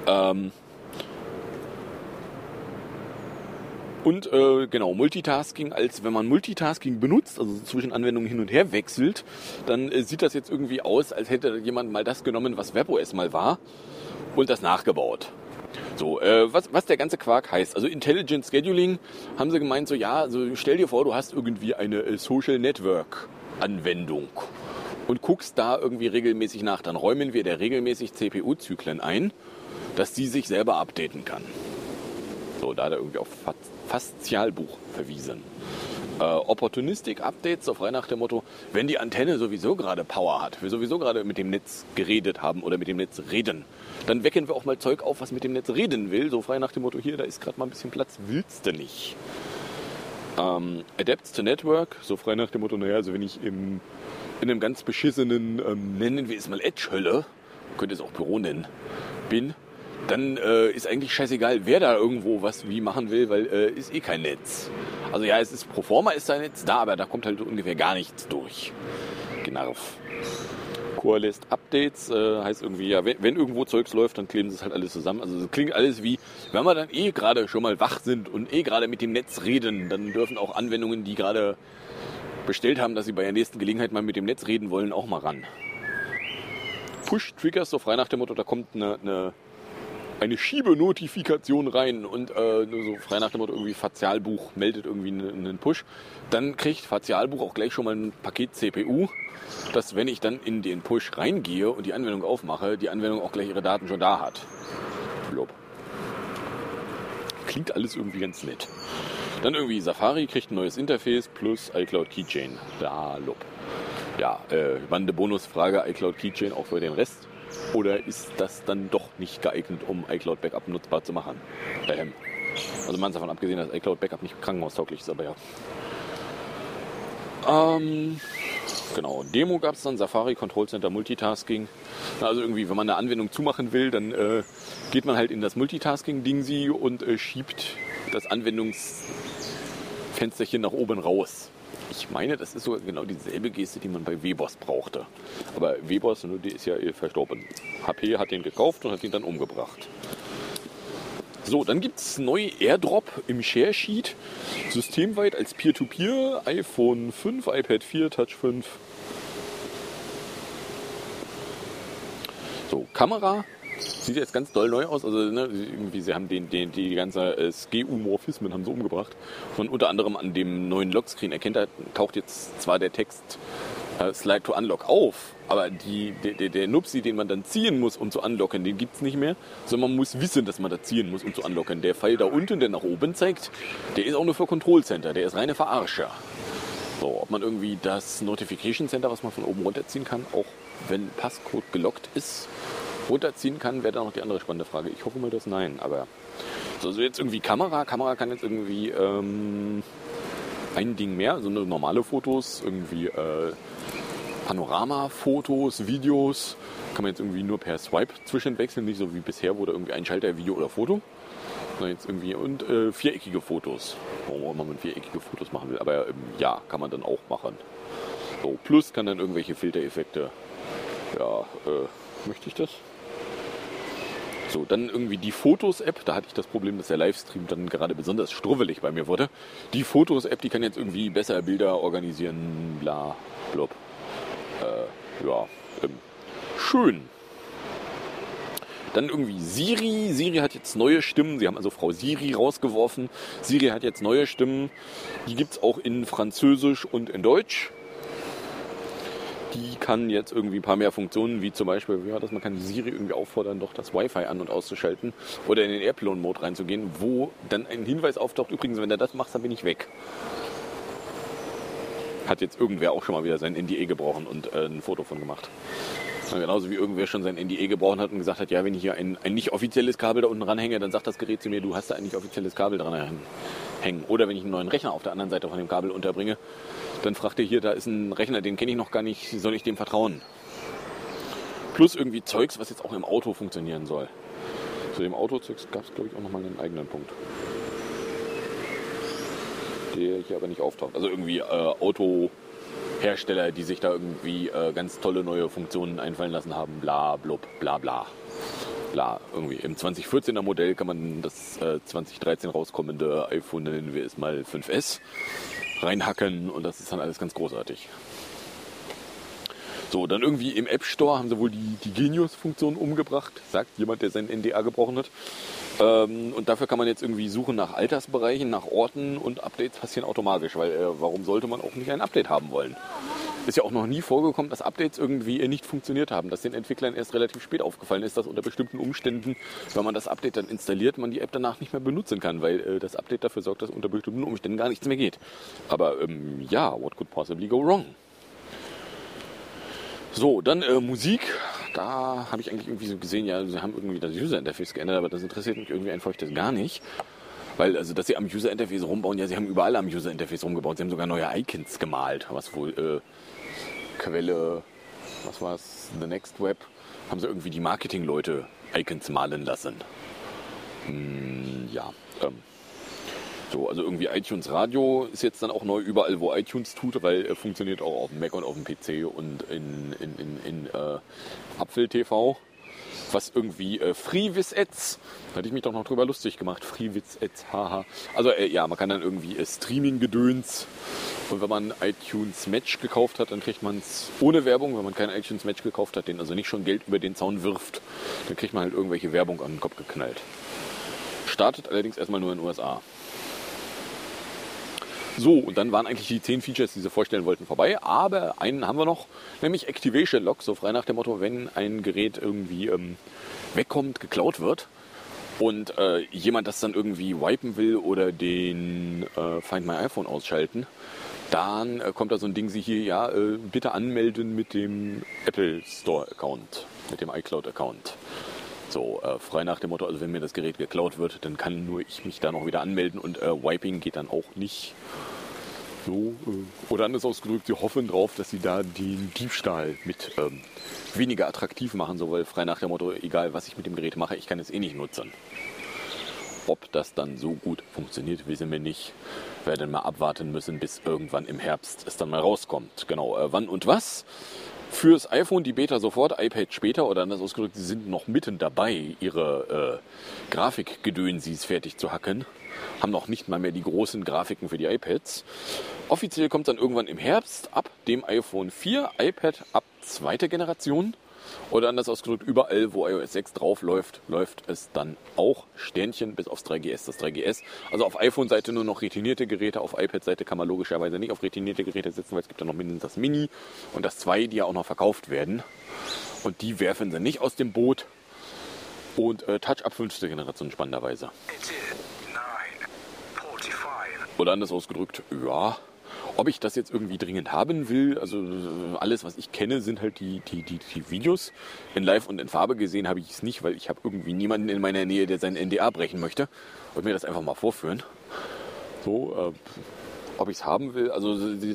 Und genau, Multitasking, als wenn man Multitasking benutzt, also zwischen Anwendungen hin und her wechselt, dann sieht das jetzt irgendwie aus, als hätte jemand mal das genommen, was WebOS mal war und das nachgebaut. So, was der ganze Quark heißt, also Intelligent Scheduling, haben sie gemeint, so ja, also stell dir vor, du hast irgendwie eine Social Network Anwendung und guckst da irgendwie regelmäßig nach, dann räumen wir der regelmäßig CPU-Zyklen ein, dass die sich selber updaten kann. So, da hat er irgendwie auf Faszialbuch verwiesen. Opportunistic Updates, so frei nach dem Motto, wenn die Antenne sowieso gerade Power hat, wir sowieso gerade mit dem Netz geredet haben oder mit dem Netz reden, dann wecken wir auch mal Zeug auf, was mit dem Netz reden will, so frei nach dem Motto, hier, da ist gerade mal ein bisschen Platz, willst du nicht. Adapts to Network, so frei nach dem Motto, naja, also wenn ich in einem ganz beschissenen, nennen wir es mal Edge-Hölle, könnte es auch Büro nennen, bin, dann ist eigentlich scheißegal, wer da irgendwo was wie machen will, weil ist eh kein Netz. Also ja, es ist pro forma ist da Netz da, aber da kommt halt ungefähr gar nichts durch. Generv. Core-List Updates heißt irgendwie, ja, wenn irgendwo Zeugs läuft, dann kleben sie es halt alles zusammen. Also es klingt alles wie, wenn wir dann eh gerade schon mal wach sind und eh gerade mit dem Netz reden, dann dürfen auch Anwendungen, die gerade bestellt haben, dass sie bei der nächsten Gelegenheit mal mit dem Netz reden wollen, auch mal ran. Push-Triggers, so frei nach dem Motto, da kommt eine Schiebenotifikation rein und so frei nach dem Motto irgendwie Fazialbuch meldet irgendwie einen Push. Dann kriegt Fazialbuch auch gleich schon mal ein Paket CPU, dass wenn ich dann in den Push reingehe und die Anwendung aufmache, die Anwendung auch gleich ihre Daten schon da hat. Lob. Klingt alles irgendwie ganz nett. Dann irgendwie Safari kriegt ein neues Interface plus iCloud Keychain. Da, lob. Ja, wann eine Bonusfrage, iCloud Keychain auch für den Rest? Oder ist das dann doch nicht geeignet, um iCloud Backup nutzbar zu machen? Also man ist davon abgesehen, dass iCloud Backup nicht krankenhaustauglich ist, aber ja. Genau, Demo gab es dann, Safari, Control Center, Multitasking. Also irgendwie, wenn man eine Anwendung zumachen will, dann geht man halt in das Multitasking-Ding und schiebt das Anwendungsfensterchen nach oben raus. Ich meine, das ist sogar genau dieselbe Geste, die man bei WBOS brauchte. Aber WBOS, die ist ja verstorben. HP hat den gekauft und hat ihn dann umgebracht. So, dann gibt es neu AirDrop im Share Sheet. Systemweit als Peer-to-Peer. iPhone 5, iPad 4, Touch 5. So, Kamera. Sieht jetzt ganz doll neu aus, also ne, irgendwie sie haben die ganze SKU-Morphismen haben sie umgebracht. Und unter anderem an dem neuen Lockscreen taucht jetzt zwar der Text Slide to Unlock auf, aber der Nupsi, den man dann ziehen muss, um zu unlocken, den gibt's nicht mehr, sondern man muss wissen, dass man da ziehen muss, um zu unlocken. Der Pfeil da unten, der nach oben zeigt, der ist auch nur für Control Center, der ist reine Verarsche. So, ob man irgendwie das Notification Center, was man von oben runterziehen kann, auch wenn Passcode gelockt ist, runterziehen kann, wäre dann noch die andere spannende Frage. Ich hoffe mal, dass nein, aber so jetzt irgendwie Kamera kann jetzt irgendwie ein Ding mehr, also normale Fotos, irgendwie Panorama-Fotos, Videos, kann man jetzt irgendwie nur per Swipe zwischenwechseln, nicht so wie bisher, wo da irgendwie ein Schalter, Video oder Foto. Jetzt irgendwie und viereckige Fotos, warum man viereckige Fotos machen will, aber ja, kann man dann auch machen. So, plus kann dann irgendwelche Filtereffekte, ja, möchte ich das? So, dann irgendwie die Fotos-App, da hatte ich das Problem, dass der Livestream dann gerade besonders struwwelig bei mir wurde. Die Fotos-App, die kann jetzt irgendwie besser Bilder organisieren, bla, blub. Schön. Dann irgendwie Siri. Siri hat jetzt neue Stimmen. Sie haben also Frau Siri rausgeworfen. Siri hat jetzt neue Stimmen. Die gibt es auch in Französisch und in Deutsch. Die kann jetzt irgendwie ein paar mehr Funktionen, wie zum Beispiel, man kann Siri irgendwie auffordern, doch das Wi-Fi an- und auszuschalten oder in den Airplane-Mode reinzugehen, wo dann ein Hinweis auftaucht, übrigens, wenn du das machst, dann bin ich weg. Hat jetzt irgendwer auch schon mal wieder sein NDA gebrochen und ein Foto von gemacht. Genauso wie irgendwer schon sein NDA gebrochen hat und gesagt hat, ja, wenn ich hier ein nicht offizielles Kabel da unten ranhänge, dann sagt das Gerät zu mir, du hast da ein nicht offizielles Kabel dran hängen. Oder wenn ich einen neuen Rechner auf der anderen Seite von dem Kabel unterbringe, dann fragt er hier, da ist ein Rechner, den kenne ich noch gar nicht, soll ich dem vertrauen? Plus irgendwie Zeugs, was jetzt auch im Auto funktionieren soll. Zu dem Autozeugs gab es, glaube ich, auch nochmal einen eigenen Punkt. Der hier aber nicht auftaucht. Also irgendwie Autohersteller, die sich da irgendwie ganz tolle neue Funktionen einfallen lassen haben, bla, blub, bla, bla. Bla, irgendwie. Im 2014er Modell kann man das 2013 rauskommende iPhone, nennen wir es mal 5S, reinhacken und das ist dann alles ganz großartig. So, dann irgendwie im App Store haben sie wohl die Genius-Funktion umgebracht, sagt jemand, der sein NDA gebrochen hat. Und dafür kann man jetzt irgendwie suchen nach Altersbereichen, nach Orten und Updates passieren automatisch, weil warum sollte man auch nicht ein Update haben wollen? Ist ja auch noch nie vorgekommen, dass Updates irgendwie nicht funktioniert haben, dass den Entwicklern erst relativ spät aufgefallen ist, dass unter bestimmten Umständen, wenn man das Update dann installiert, man die App danach nicht mehr benutzen kann, weil das Update dafür sorgt, dass unter bestimmten Umständen gar nichts mehr geht. Aber what could possibly go wrong? So, dann Musik. Da habe ich eigentlich irgendwie so gesehen, ja, sie haben irgendwie das User-Interface geändert, aber das interessiert mich irgendwie einfach das gar nicht. Weil, also, dass sie am User-Interface rumbauen, ja, sie haben überall am User-Interface rumgebaut. Sie haben sogar neue Icons gemalt, was wohl Quelle, was war's, The Next Web, haben sie irgendwie die Marketing-Leute Icons malen lassen. So, also irgendwie iTunes Radio ist jetzt dann auch neu überall, wo iTunes tut, weil funktioniert auch auf dem Mac und auf dem PC und in Apfel TV. Was irgendwie FreeWiz-Ads, da hatte ich mich doch noch drüber lustig gemacht, FreeWiz-Ads, haha. Also man kann dann irgendwie Streaming-Gedöns und wenn man iTunes Match gekauft hat, dann kriegt man es ohne Werbung. Wenn man kein iTunes Match gekauft hat, den also nicht schon Geld über den Zaun wirft, dann kriegt man halt irgendwelche Werbung an den Kopf geknallt. Startet allerdings erstmal nur in den USA. So, und dann waren eigentlich die 10 Features, die sie vorstellen wollten, vorbei. Aber einen haben wir noch, nämlich Activation Lock. So frei nach dem Motto, wenn ein Gerät irgendwie wegkommt, geklaut wird und jemand das dann irgendwie wipen will oder den Find My iPhone ausschalten, dann kommt da so ein Ding, sie hier, bitte anmelden mit dem Apple Store Account, mit dem iCloud Account. So, frei nach dem Motto, also wenn mir das Gerät geklaut wird, dann kann nur ich mich da noch wieder anmelden und Wiping geht dann auch nicht. So, oder anders ausgedrückt, sie hoffen drauf, dass sie da den Diebstahl mit weniger attraktiv machen, so, weil frei nach dem Motto, egal was ich mit dem Gerät mache, ich kann es eh nicht nutzen. Ob das dann so gut funktioniert, wissen wir nicht. Wir werden mal abwarten müssen, bis irgendwann im Herbst es dann mal rauskommt. Genau, wann und was? Fürs iPhone die Beta sofort, iPad später, oder anders ausgedrückt, sie sind noch mitten dabei, ihre Grafikgedönsis fertig zu hacken. Haben noch nicht mal mehr die großen Grafiken für die iPads. Offiziell kommt dann irgendwann im Herbst ab dem iPhone 4, iPad ab 2. Generation. Oder anders ausgedrückt, überall, wo iOS 6 drauf läuft, läuft es dann auch Sternchen bis aufs 3GS. Das 3GS, also auf iPhone-Seite nur noch retinierte Geräte, auf iPad-Seite kann man logischerweise nicht auf retinierte Geräte setzen, weil es gibt ja noch mindestens das Mini und das 2, die ja auch noch verkauft werden. Und die werfen sie nicht aus dem Boot. Und Touch ab 5. Generation spannenderweise. Oder anders ausgedrückt, ja, ob ich das jetzt irgendwie dringend haben will, also alles, was ich kenne, sind halt die Videos. In Live und in Farbe gesehen habe ich es nicht, weil ich habe irgendwie niemanden in meiner Nähe, der seinen NDA brechen möchte und mir das einfach mal vorführen. So, ob ich es haben will, also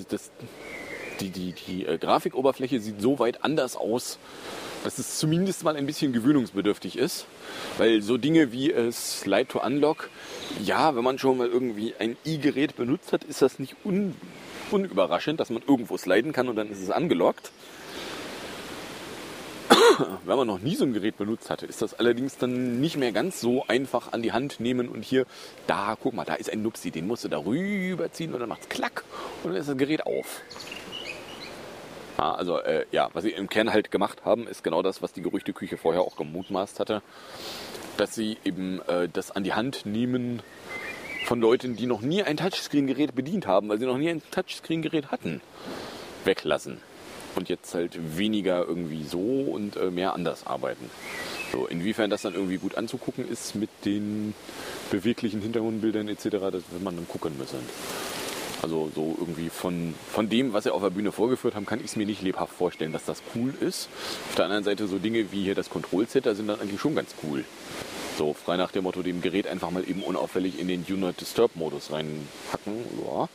die Grafikoberfläche sieht so weit anders aus, dass es zumindest mal ein bisschen gewöhnungsbedürftig ist. Weil so Dinge wie Slide to Unlock, ja, wenn man schon mal irgendwie ein i-Gerät benutzt hat, ist das nicht unüberraschend, dass man irgendwo sliden kann und dann ist es angelockt. wenn man noch nie so ein Gerät benutzt hatte, ist das allerdings dann nicht mehr ganz so einfach an die Hand nehmen und hier, da, guck mal, da ist ein Nupsi, den musst du da rüberziehen und dann macht's klack und dann ist das Gerät auf. Ja, also, was sie im Kern halt gemacht haben, ist genau das, was die Gerüchteküche vorher auch gemutmaßt hatte, dass sie eben das an die Hand nehmen von Leuten, die noch nie ein Touchscreen-Gerät bedient haben, weil sie noch nie ein Touchscreen-Gerät hatten, weglassen. Und jetzt halt weniger irgendwie so und mehr anders arbeiten. So, inwiefern das dann irgendwie gut anzugucken ist mit den beweglichen Hintergrundbildern etc., das wird man dann gucken müssen. Also so irgendwie von dem, was sie auf der Bühne vorgeführt haben, kann ich es mir nicht lebhaft vorstellen, dass das cool ist. Auf der anderen Seite so Dinge wie hier das Control-Center sind dann eigentlich schon ganz cool. So frei nach dem Motto, dem Gerät einfach mal eben unauffällig in den Do Not Disturb-Modus reinhacken. Ja.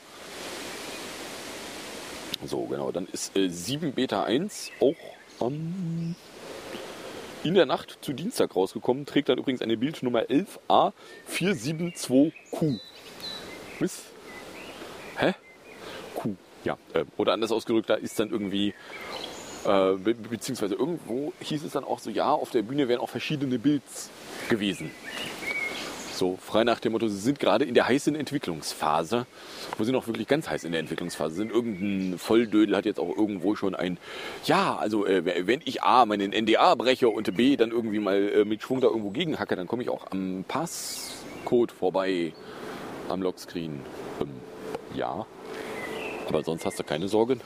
So, genau. Dann ist 7 Beta 1 auch in der Nacht zu Dienstag rausgekommen. Trägt dann übrigens eine Bildnummer 11A472Q. Miss? Hä? Q. Ja. Oder anders ausgedrückt, da ist dann irgendwie, beziehungsweise irgendwo hieß es dann auch so, ja, auf der Bühne wären auch verschiedene Builds gewesen. So, frei nach dem Motto, sie sind gerade in der heißen Entwicklungsphase, wo sie noch wirklich ganz heiß in der Entwicklungsphase sind. Irgendein Volldödel hat jetzt auch irgendwo schon wenn ich A, meinen NDA breche und B, dann irgendwie mal mit Schwung da irgendwo gegenhacke, dann komme ich auch am Passcode vorbei, am Lockscreen. Ja, aber sonst hast du keine Sorgen.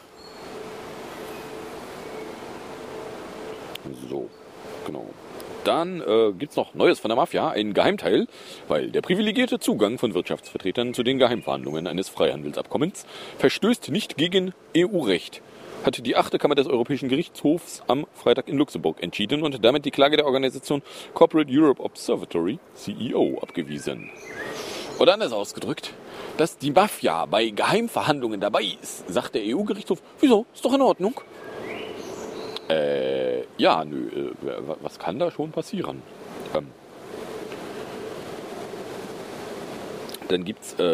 So, genau. Dann gibt es noch Neues von der Mafia, ein Geheimteil, weil der privilegierte Zugang von Wirtschaftsvertretern zu den Geheimverhandlungen eines Freihandelsabkommens verstößt nicht gegen EU-Recht, hat die 8. Kammer des Europäischen Gerichtshofs am Freitag in Luxemburg entschieden und damit die Klage der Organisation Corporate Europe Observatory, CEO, abgewiesen. Oder anders ausgedrückt, dass die Mafia bei Geheimverhandlungen dabei ist, sagt der EU-Gerichtshof, wieso, ist doch in Ordnung. Was kann da schon passieren? Dann gibt es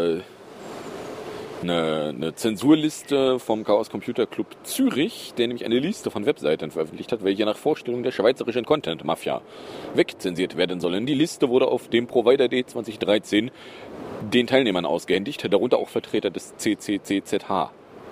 eine Zensurliste vom Chaos Computer Club Zürich, der nämlich eine Liste von Webseiten veröffentlicht hat, welche nach Vorstellung der schweizerischen Content-Mafia wegzensiert werden sollen. Die Liste wurde auf dem Provider Day 2013 den Teilnehmern ausgehändigt, darunter auch Vertreter des CCCZH.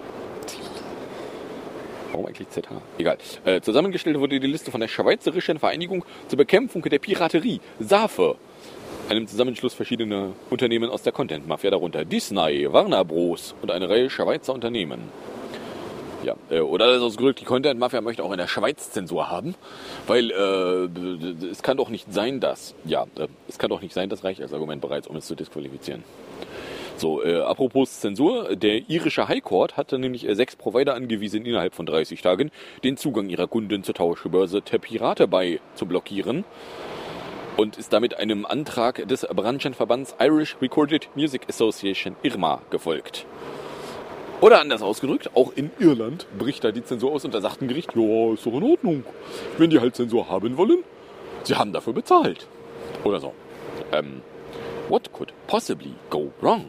Warum eigentlich ZH? Egal. Zusammengestellt wurde die Liste von der Schweizerischen Vereinigung zur Bekämpfung der Piraterie, SAFE, einem Zusammenschluss verschiedener Unternehmen aus der Content-Mafia, darunter Disney, Warner Bros. Und eine Reihe Schweizer Unternehmen. Ja, oder das ausgedrückt, die Content-Mafia möchte auch in der Schweiz Zensur haben, weil es kann doch nicht sein, das reicht als Argument bereits, um es zu disqualifizieren. So, apropos Zensur, der irische High Court hatte nämlich 6 Provider angewiesen, innerhalb von 30 Tagen den Zugang ihrer Kunden zur Tauschbörse Pirate zu blockieren und ist damit einem Antrag des Branchenverbands Irish Recorded Music Association, IRMA, gefolgt. Oder anders ausgedrückt, auch in Irland bricht da die Zensur aus und da sagt ein Gericht, ja, ist doch in Ordnung. Wenn die halt Zensur haben wollen, sie haben dafür bezahlt. Oder so. What could possibly go wrong?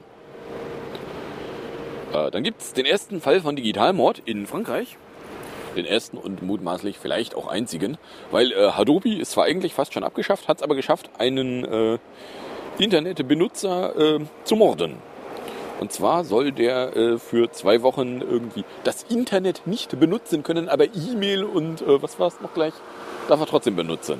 Dann gibt es den ersten Fall von Digitalmord in Frankreich. Den ersten und mutmaßlich vielleicht auch einzigen. Weil Adobe ist zwar eigentlich fast schon abgeschafft, hat es aber geschafft, einen Internetbenutzer zu morden. Und zwar soll der für 2 Wochen irgendwie das Internet nicht benutzen können, aber E-Mail und was war es noch gleich, darf er trotzdem benutzen.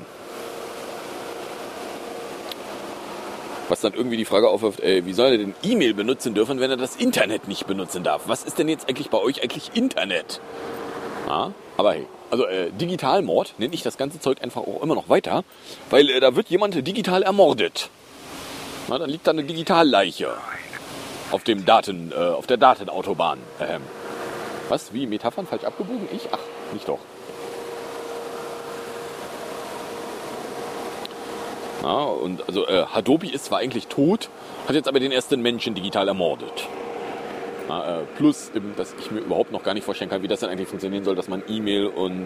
Was dann irgendwie die Frage aufwirft, wie soll er denn E-Mail benutzen dürfen, wenn er das Internet nicht benutzen darf? Was ist denn jetzt eigentlich bei euch eigentlich Internet? Ja, aber hey, also Digitalmord nenne ich das ganze Zeug einfach auch immer noch weiter, weil da wird jemand digital ermordet. Na, dann liegt da eine Digitalleiche auf der Datenautobahn. Was? Wie? Metaphern falsch abgebogen? Ach, nicht doch. Ja, und also Adobe ist zwar eigentlich tot, hat jetzt aber den ersten Menschen digital ermordet. Ja, plus, dass ich mir überhaupt noch gar nicht vorstellen kann, wie das dann eigentlich funktionieren soll, dass man E-Mail und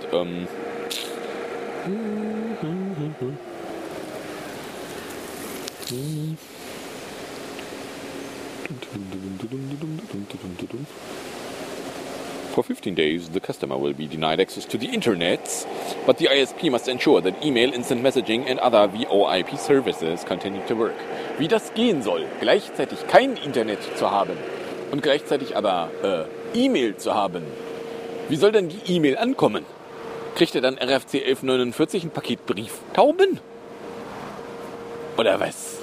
For 15 days, the customer will be denied access to the internet, but the ISP must ensure that email, instant messaging and other VoIP services continue to work. Wie das gehen soll, gleichzeitig kein Internet zu haben und gleichzeitig aber E-Mail zu haben. Wie soll denn die E-Mail ankommen? Kriegt er dann RFC 1149 ein Paket Brieftauben? Oder was?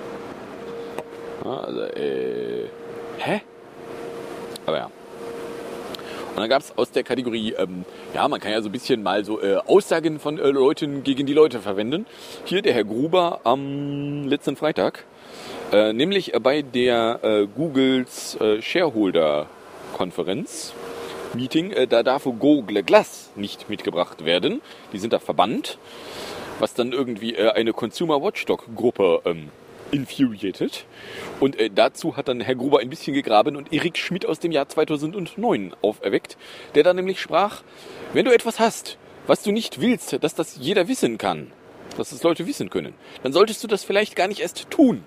Also, hä? Aber ja. Und dann gab es aus der Kategorie, man kann ja so ein bisschen mal so Aussagen von Leuten gegen die Leute verwenden. Hier der Herr Gruber am letzten Freitag, nämlich bei der Googles Shareholder-Konferenz, Meeting, da darf Google Glass nicht mitgebracht werden. Die sind da verbannt, was dann irgendwie eine Consumer Watchdog-Gruppe infuriated. Und dazu hat dann Herr Gruber ein bisschen gegraben und Erik Schmidt aus dem Jahr 2009 auferweckt, der dann nämlich sprach, wenn du etwas hast, was du nicht willst, dass das jeder wissen kann, dass das Leute wissen können, dann solltest du das vielleicht gar nicht erst tun.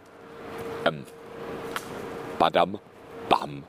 Badam, bam.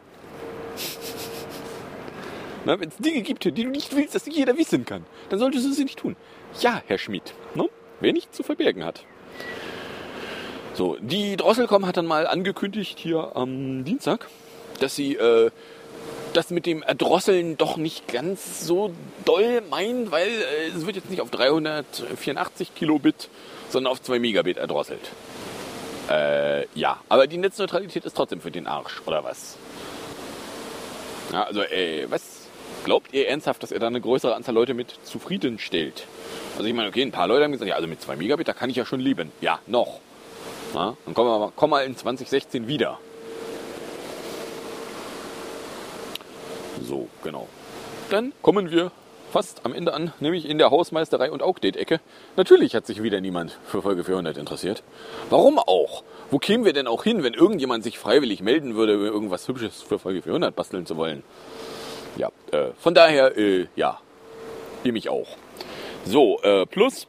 Wenn es Dinge gibt, die du nicht willst, dass jeder wissen kann, dann solltest du sie nicht tun. Ja, Herr Schmidt, ne? Wer nichts zu verbergen hat. So, die Drosselcom hat dann mal angekündigt hier am Dienstag, dass sie das mit dem Erdrosseln doch nicht ganz so doll meinen, weil es wird jetzt nicht auf 384 Kilobit, sondern auf 2 Megabit erdrosselt. Ja, aber die Netzneutralität ist trotzdem für den Arsch, oder was? Ja, also, was? Glaubt ihr ernsthaft, dass ihr da eine größere Anzahl Leute mit zufriedenstellt? Also ich meine, okay, ein paar Leute haben gesagt, ja, also mit 2 Megabit, da kann ich ja schon leben. Ja, noch. Na, dann komm mal in 2016 wieder. So, genau. Dann kommen wir fast am Ende an, nämlich in der Hausmeisterei und Update-Ecke. Natürlich hat sich wieder niemand für Folge 400 interessiert. Warum auch? Wo kämen wir denn auch hin, wenn irgendjemand sich freiwillig melden würde, irgendwas Hübsches für Folge 400 basteln zu wollen? Ja, von daher, ja, ihr mich auch. So, plus...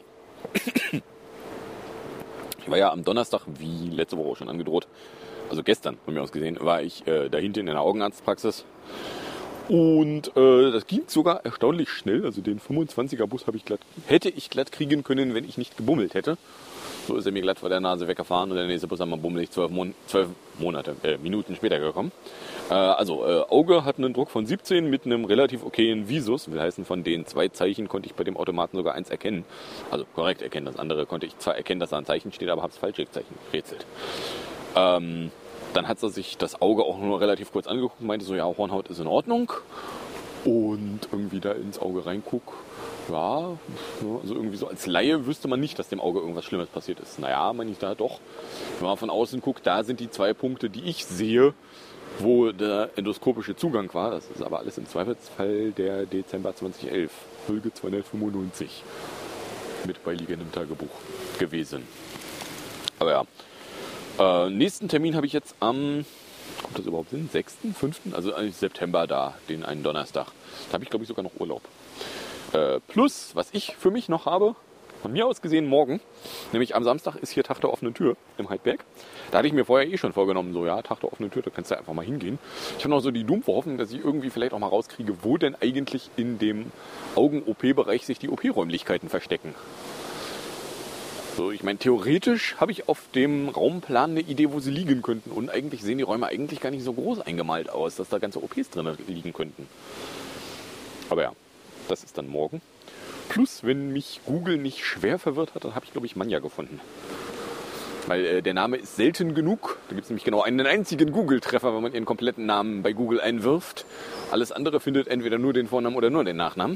Ich war ja am Donnerstag, wie letzte Woche auch schon angedroht, also gestern von mir aus gesehen, war ich da hinten in der Augenarztpraxis. Und das ging sogar erstaunlich schnell. Also den 25er Bus hätte ich glatt kriegen können, wenn ich nicht gebummelt hätte. So ist er mir glatt vor der Nase weggefahren und der nächste Bus haben wir bummelig 12 Minuten später gekommen. Auge hat einen Druck von 17 mit einem relativ okayen Visus. Will heißen, von den 2 Zeichen konnte ich bei dem Automaten sogar 1 erkennen. Also korrekt erkennen. Das andere konnte ich zwar erkennen, dass da ein Zeichen steht, aber habe es falsch gerätselt. Dann hat er sich das Auge auch nur relativ kurz angeguckt und meinte so, ja, Hornhaut ist in Ordnung. Und irgendwie da ins Auge reinguck, ja, also irgendwie so als Laie wüsste man nicht, dass dem Auge irgendwas Schlimmes passiert ist. Naja, meine ich da doch. Wenn man von außen guckt, da sind die 2 Punkte, die ich sehe, wo der endoskopische Zugang war. Das ist aber alles im Zweifelsfall der Dezember 2011, Folge 295, mit beiliegendem Tagebuch gewesen. Aber ja, nächsten Termin habe ich jetzt am, kommt das überhaupt hin, 6., 5., also eigentlich September da, den einen Donnerstag. Da habe ich, glaube ich, sogar noch Urlaub. Plus, was ich für mich noch habe, von mir aus gesehen morgen, nämlich am Samstag ist hier Tag der offenen Tür im Heidberg. Da hatte ich mir vorher schon vorgenommen, so ja, Tag der offenen Tür, da kannst du einfach mal hingehen. Ich habe noch so die dumpfe Hoffnung, dass ich irgendwie vielleicht auch mal rauskriege, wo denn eigentlich in dem Augen-OP-Bereich sich die OP-Räumlichkeiten verstecken. So, ich meine, theoretisch habe ich auf dem Raumplan eine Idee, wo sie liegen könnten. Und eigentlich sehen die Räume eigentlich gar nicht so groß eingemalt aus, dass da ganze OPs drin liegen könnten. Aber ja, das ist dann morgen. Plus, wenn mich Google nicht schwer verwirrt hat, dann habe ich, glaube ich, Manja gefunden. Weil der Name ist selten genug. Da gibt es nämlich genau einen einzigen Google-Treffer, wenn man ihren kompletten Namen bei Google einwirft. Alles andere findet entweder nur den Vornamen oder nur den Nachnamen.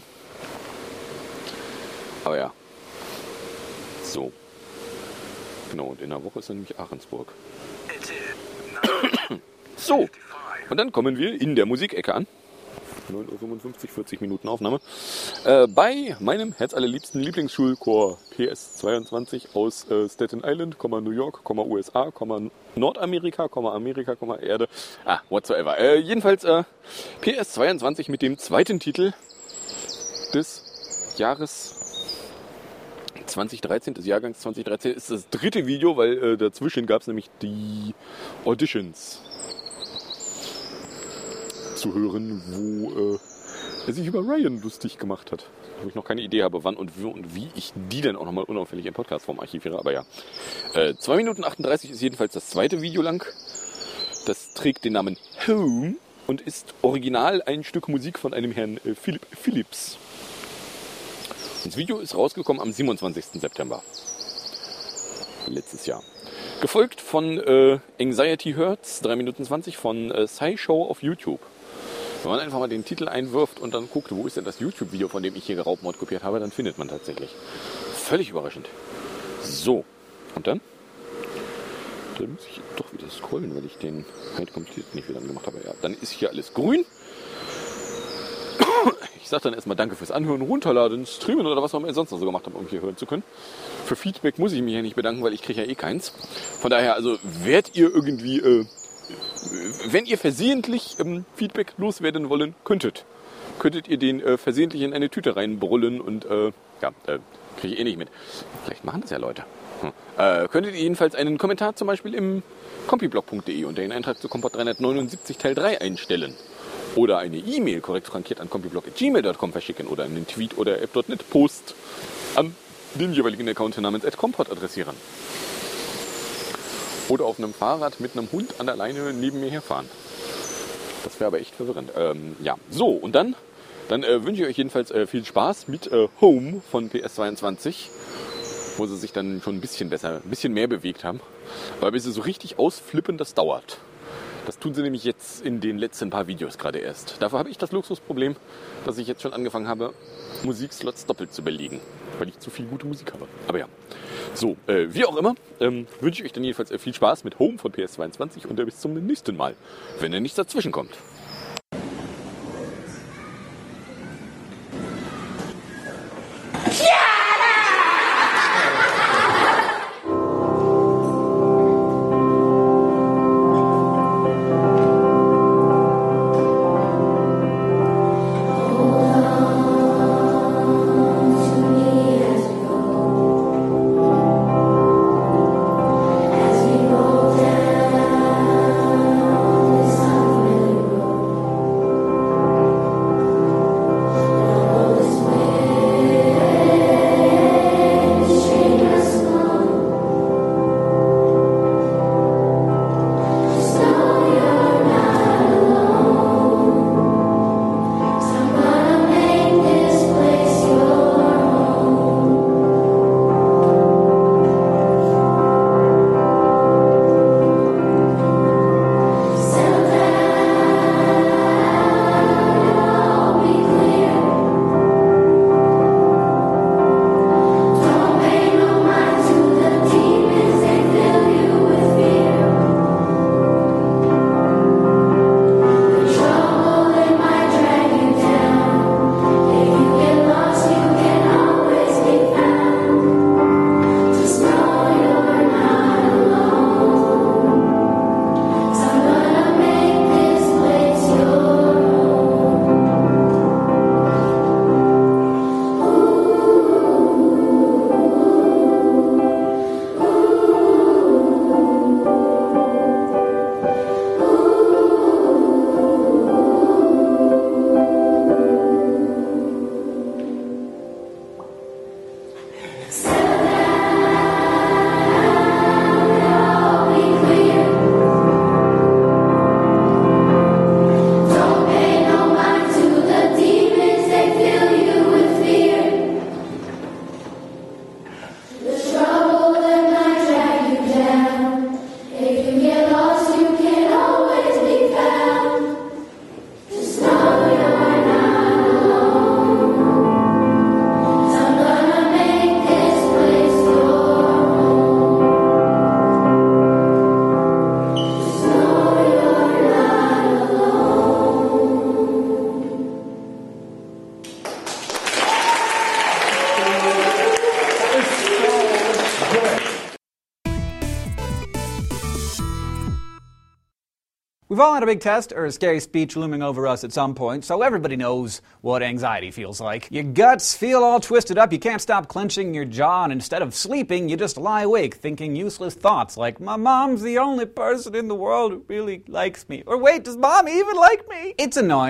Aber ja. So. Genau, und in der Woche ist dann nämlich Ahrensburg. So, und dann kommen wir in der Musikecke an. 9:55 Uhr, 40 Minuten Aufnahme. Bei meinem herzallerliebsten Lieblingsschulchor PS22 aus Staten Island, New York, USA, Nordamerika, Amerika, Erde. Whatsoever. Jedenfalls PS22 mit dem zweiten Titel des Jahres 2013, des Jahrgangs 2013, ist das dritte Video, weil dazwischen gab es nämlich die Auditions zu hören, wo der sich über Ryan lustig gemacht hat. Wo ich noch keine Idee habe, wann und wie ich die denn auch nochmal unauffällig in Podcastform archiviere. Aber ja, 2 Minuten 38 ist jedenfalls das zweite Video lang. Das trägt den Namen Home und ist original ein Stück Musik von einem Herrn Philip Phillips. Das Video ist rausgekommen am 27. September. Letztes Jahr. Gefolgt von Anxiety Hurts, 3 Minuten 20 von SciShow auf YouTube. Wenn man einfach mal den Titel einwirft und dann guckt, wo ist denn das YouTube-Video, von dem ich hier Raubmord kopiert habe, dann findet man tatsächlich. Völlig überraschend. So, und dann? Dann muss ich doch wieder scrollen, weil ich den Hide Complete nicht wieder angemacht habe. Ja, dann ist hier alles grün. Ich sage dann erstmal danke fürs Anhören, Runterladen, Streamen oder was auch immer ich sonst noch so gemacht habe, um hier hören zu können. Für Feedback muss ich mich ja nicht bedanken, weil ich kriege ja eh keins. Von daher, also werdet ihr irgendwie, wenn ihr versehentlich Feedback loswerden wollen könntet ihr den versehentlich in eine Tüte reinbrüllen und kriege ich eh nicht mit. Vielleicht machen das ja Leute. Könntet ihr jedenfalls einen Kommentar zum Beispiel im compiblog.de unter den Eintrag zu Kompott 379 Teil 3 einstellen. Oder eine E-Mail korrekt frankiert an compiblog@gmail.com verschicken oder einen Tweet oder app.net Post an den jeweiligen Account namens @compott adressieren. Oder auf einem Fahrrad mit einem Hund an der Leine neben mir herfahren. Das wäre aber echt verwirrend. Ja, so, und dann wünsche ich euch jedenfalls viel Spaß mit Home von PS22, wo sie sich dann schon ein bisschen mehr bewegt haben. Aber bis sie so richtig ausflippen, das dauert. Das tun sie nämlich jetzt in den letzten paar Videos gerade erst. Dafür habe ich das Luxusproblem, dass ich jetzt schon angefangen habe, Musikslots doppelt zu belegen, weil ich zu viel gute Musik habe. Aber ja, so, wie auch immer, wünsche ich euch dann jedenfalls viel Spaß mit Home von PS22 und bis zum nächsten Mal, wenn nichts dazwischen kommt. We've all had a big test or a scary speech looming over us at some point, so everybody knows what anxiety feels like. Your guts feel all twisted up, you can't stop clenching your jaw, and instead of sleeping, you just lie awake thinking useless thoughts like, my mom's the only person in the world who really likes me. Or wait, does mom even like me? It's annoying.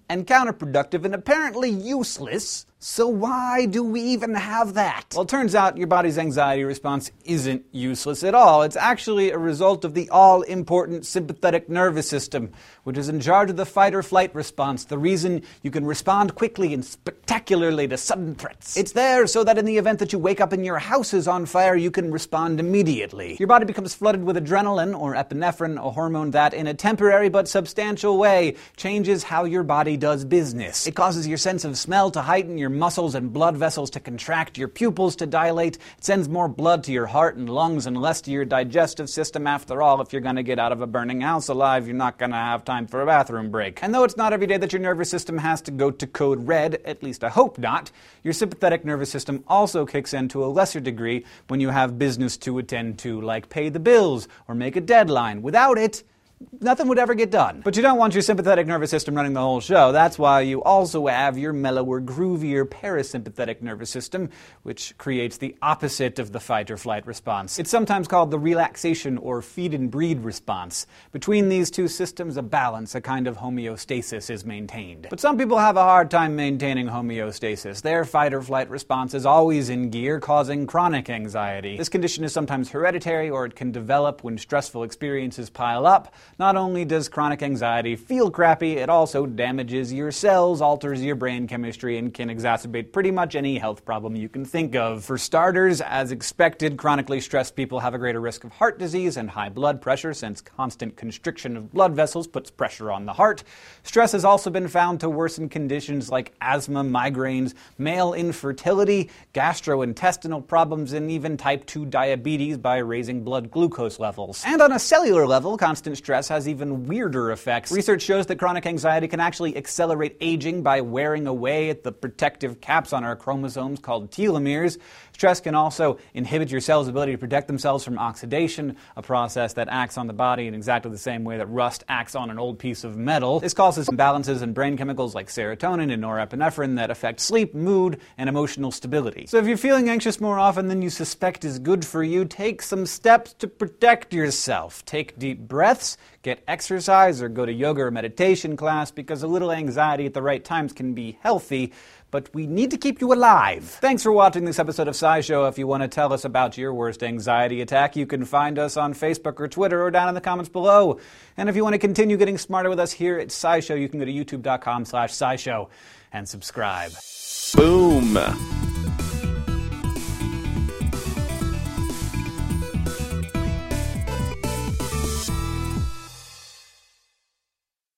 and counterproductive and apparently useless. So why do we even have that? Well, it turns out your body's anxiety response isn't useless at all. It's actually a result of the all-important sympathetic nervous system, which is in charge of the fight-or-flight response, the reason you can respond quickly and spectacularly to sudden threats. It's there so that in the event that you wake up and your house is on fire, you can respond immediately. Your body becomes flooded with adrenaline, or epinephrine, a hormone that, in a temporary but substantial way, changes how your body does business. It causes your sense of smell to heighten, your muscles and blood vessels to contract, your pupils to dilate. It sends more blood to your heart and lungs and less to your digestive system. After all, if you're going to get out of a burning house alive, you're not going to have time for a bathroom break. And though it's not every day that your nervous system has to go to code red, at least I hope not, your sympathetic nervous system also kicks in to a lesser degree when you have business to attend to, like pay the bills or make a deadline. Without it, nothing would ever get done. But you don't want your sympathetic nervous system running the whole show. That's why you also have your mellower, groovier parasympathetic nervous system, which creates the opposite of the fight-or-flight response. It's sometimes called the relaxation or feed-and-breed response. Between these two systems, a balance, a kind of homeostasis is maintained. But some people have a hard time maintaining homeostasis. Their fight-or-flight response is always in gear, causing chronic anxiety. This condition is sometimes hereditary, or it can develop when stressful experiences pile up. Not only does chronic anxiety feel crappy, it also damages your cells, alters your brain chemistry, and can exacerbate pretty much any health problem you can think of. For starters, as expected, chronically stressed people have a greater risk of heart disease and high blood pressure, since constant constriction of blood vessels puts pressure on the heart. Stress has also been found to worsen conditions like asthma, migraines, male infertility, gastrointestinal problems, and even type 2 diabetes by raising blood glucose levels. And on a cellular level, constant stress has even weirder effects. Research shows that chronic anxiety can actually accelerate aging by wearing away at the protective caps on our chromosomes called telomeres. Stress can also inhibit your cells' ability to protect themselves from oxidation, a process that acts on the body in exactly the same way that rust acts on an old piece of metal. This causes imbalances in brain chemicals like serotonin and norepinephrine that affect sleep, mood, and emotional stability. So if you're feeling anxious more often than you suspect is good for you, take some steps to protect yourself. Take deep breaths, get exercise, or go to yoga or meditation class, because a little anxiety at the right times can be healthy, but we need to keep you alive. Thanks for watching this episode of SciShow. If you want to tell us about your worst anxiety attack, you can find us on Facebook or Twitter or down in the comments below. And if you want to continue getting smarter with us here at SciShow, you can go to youtube.com/SciShow and subscribe. Boom.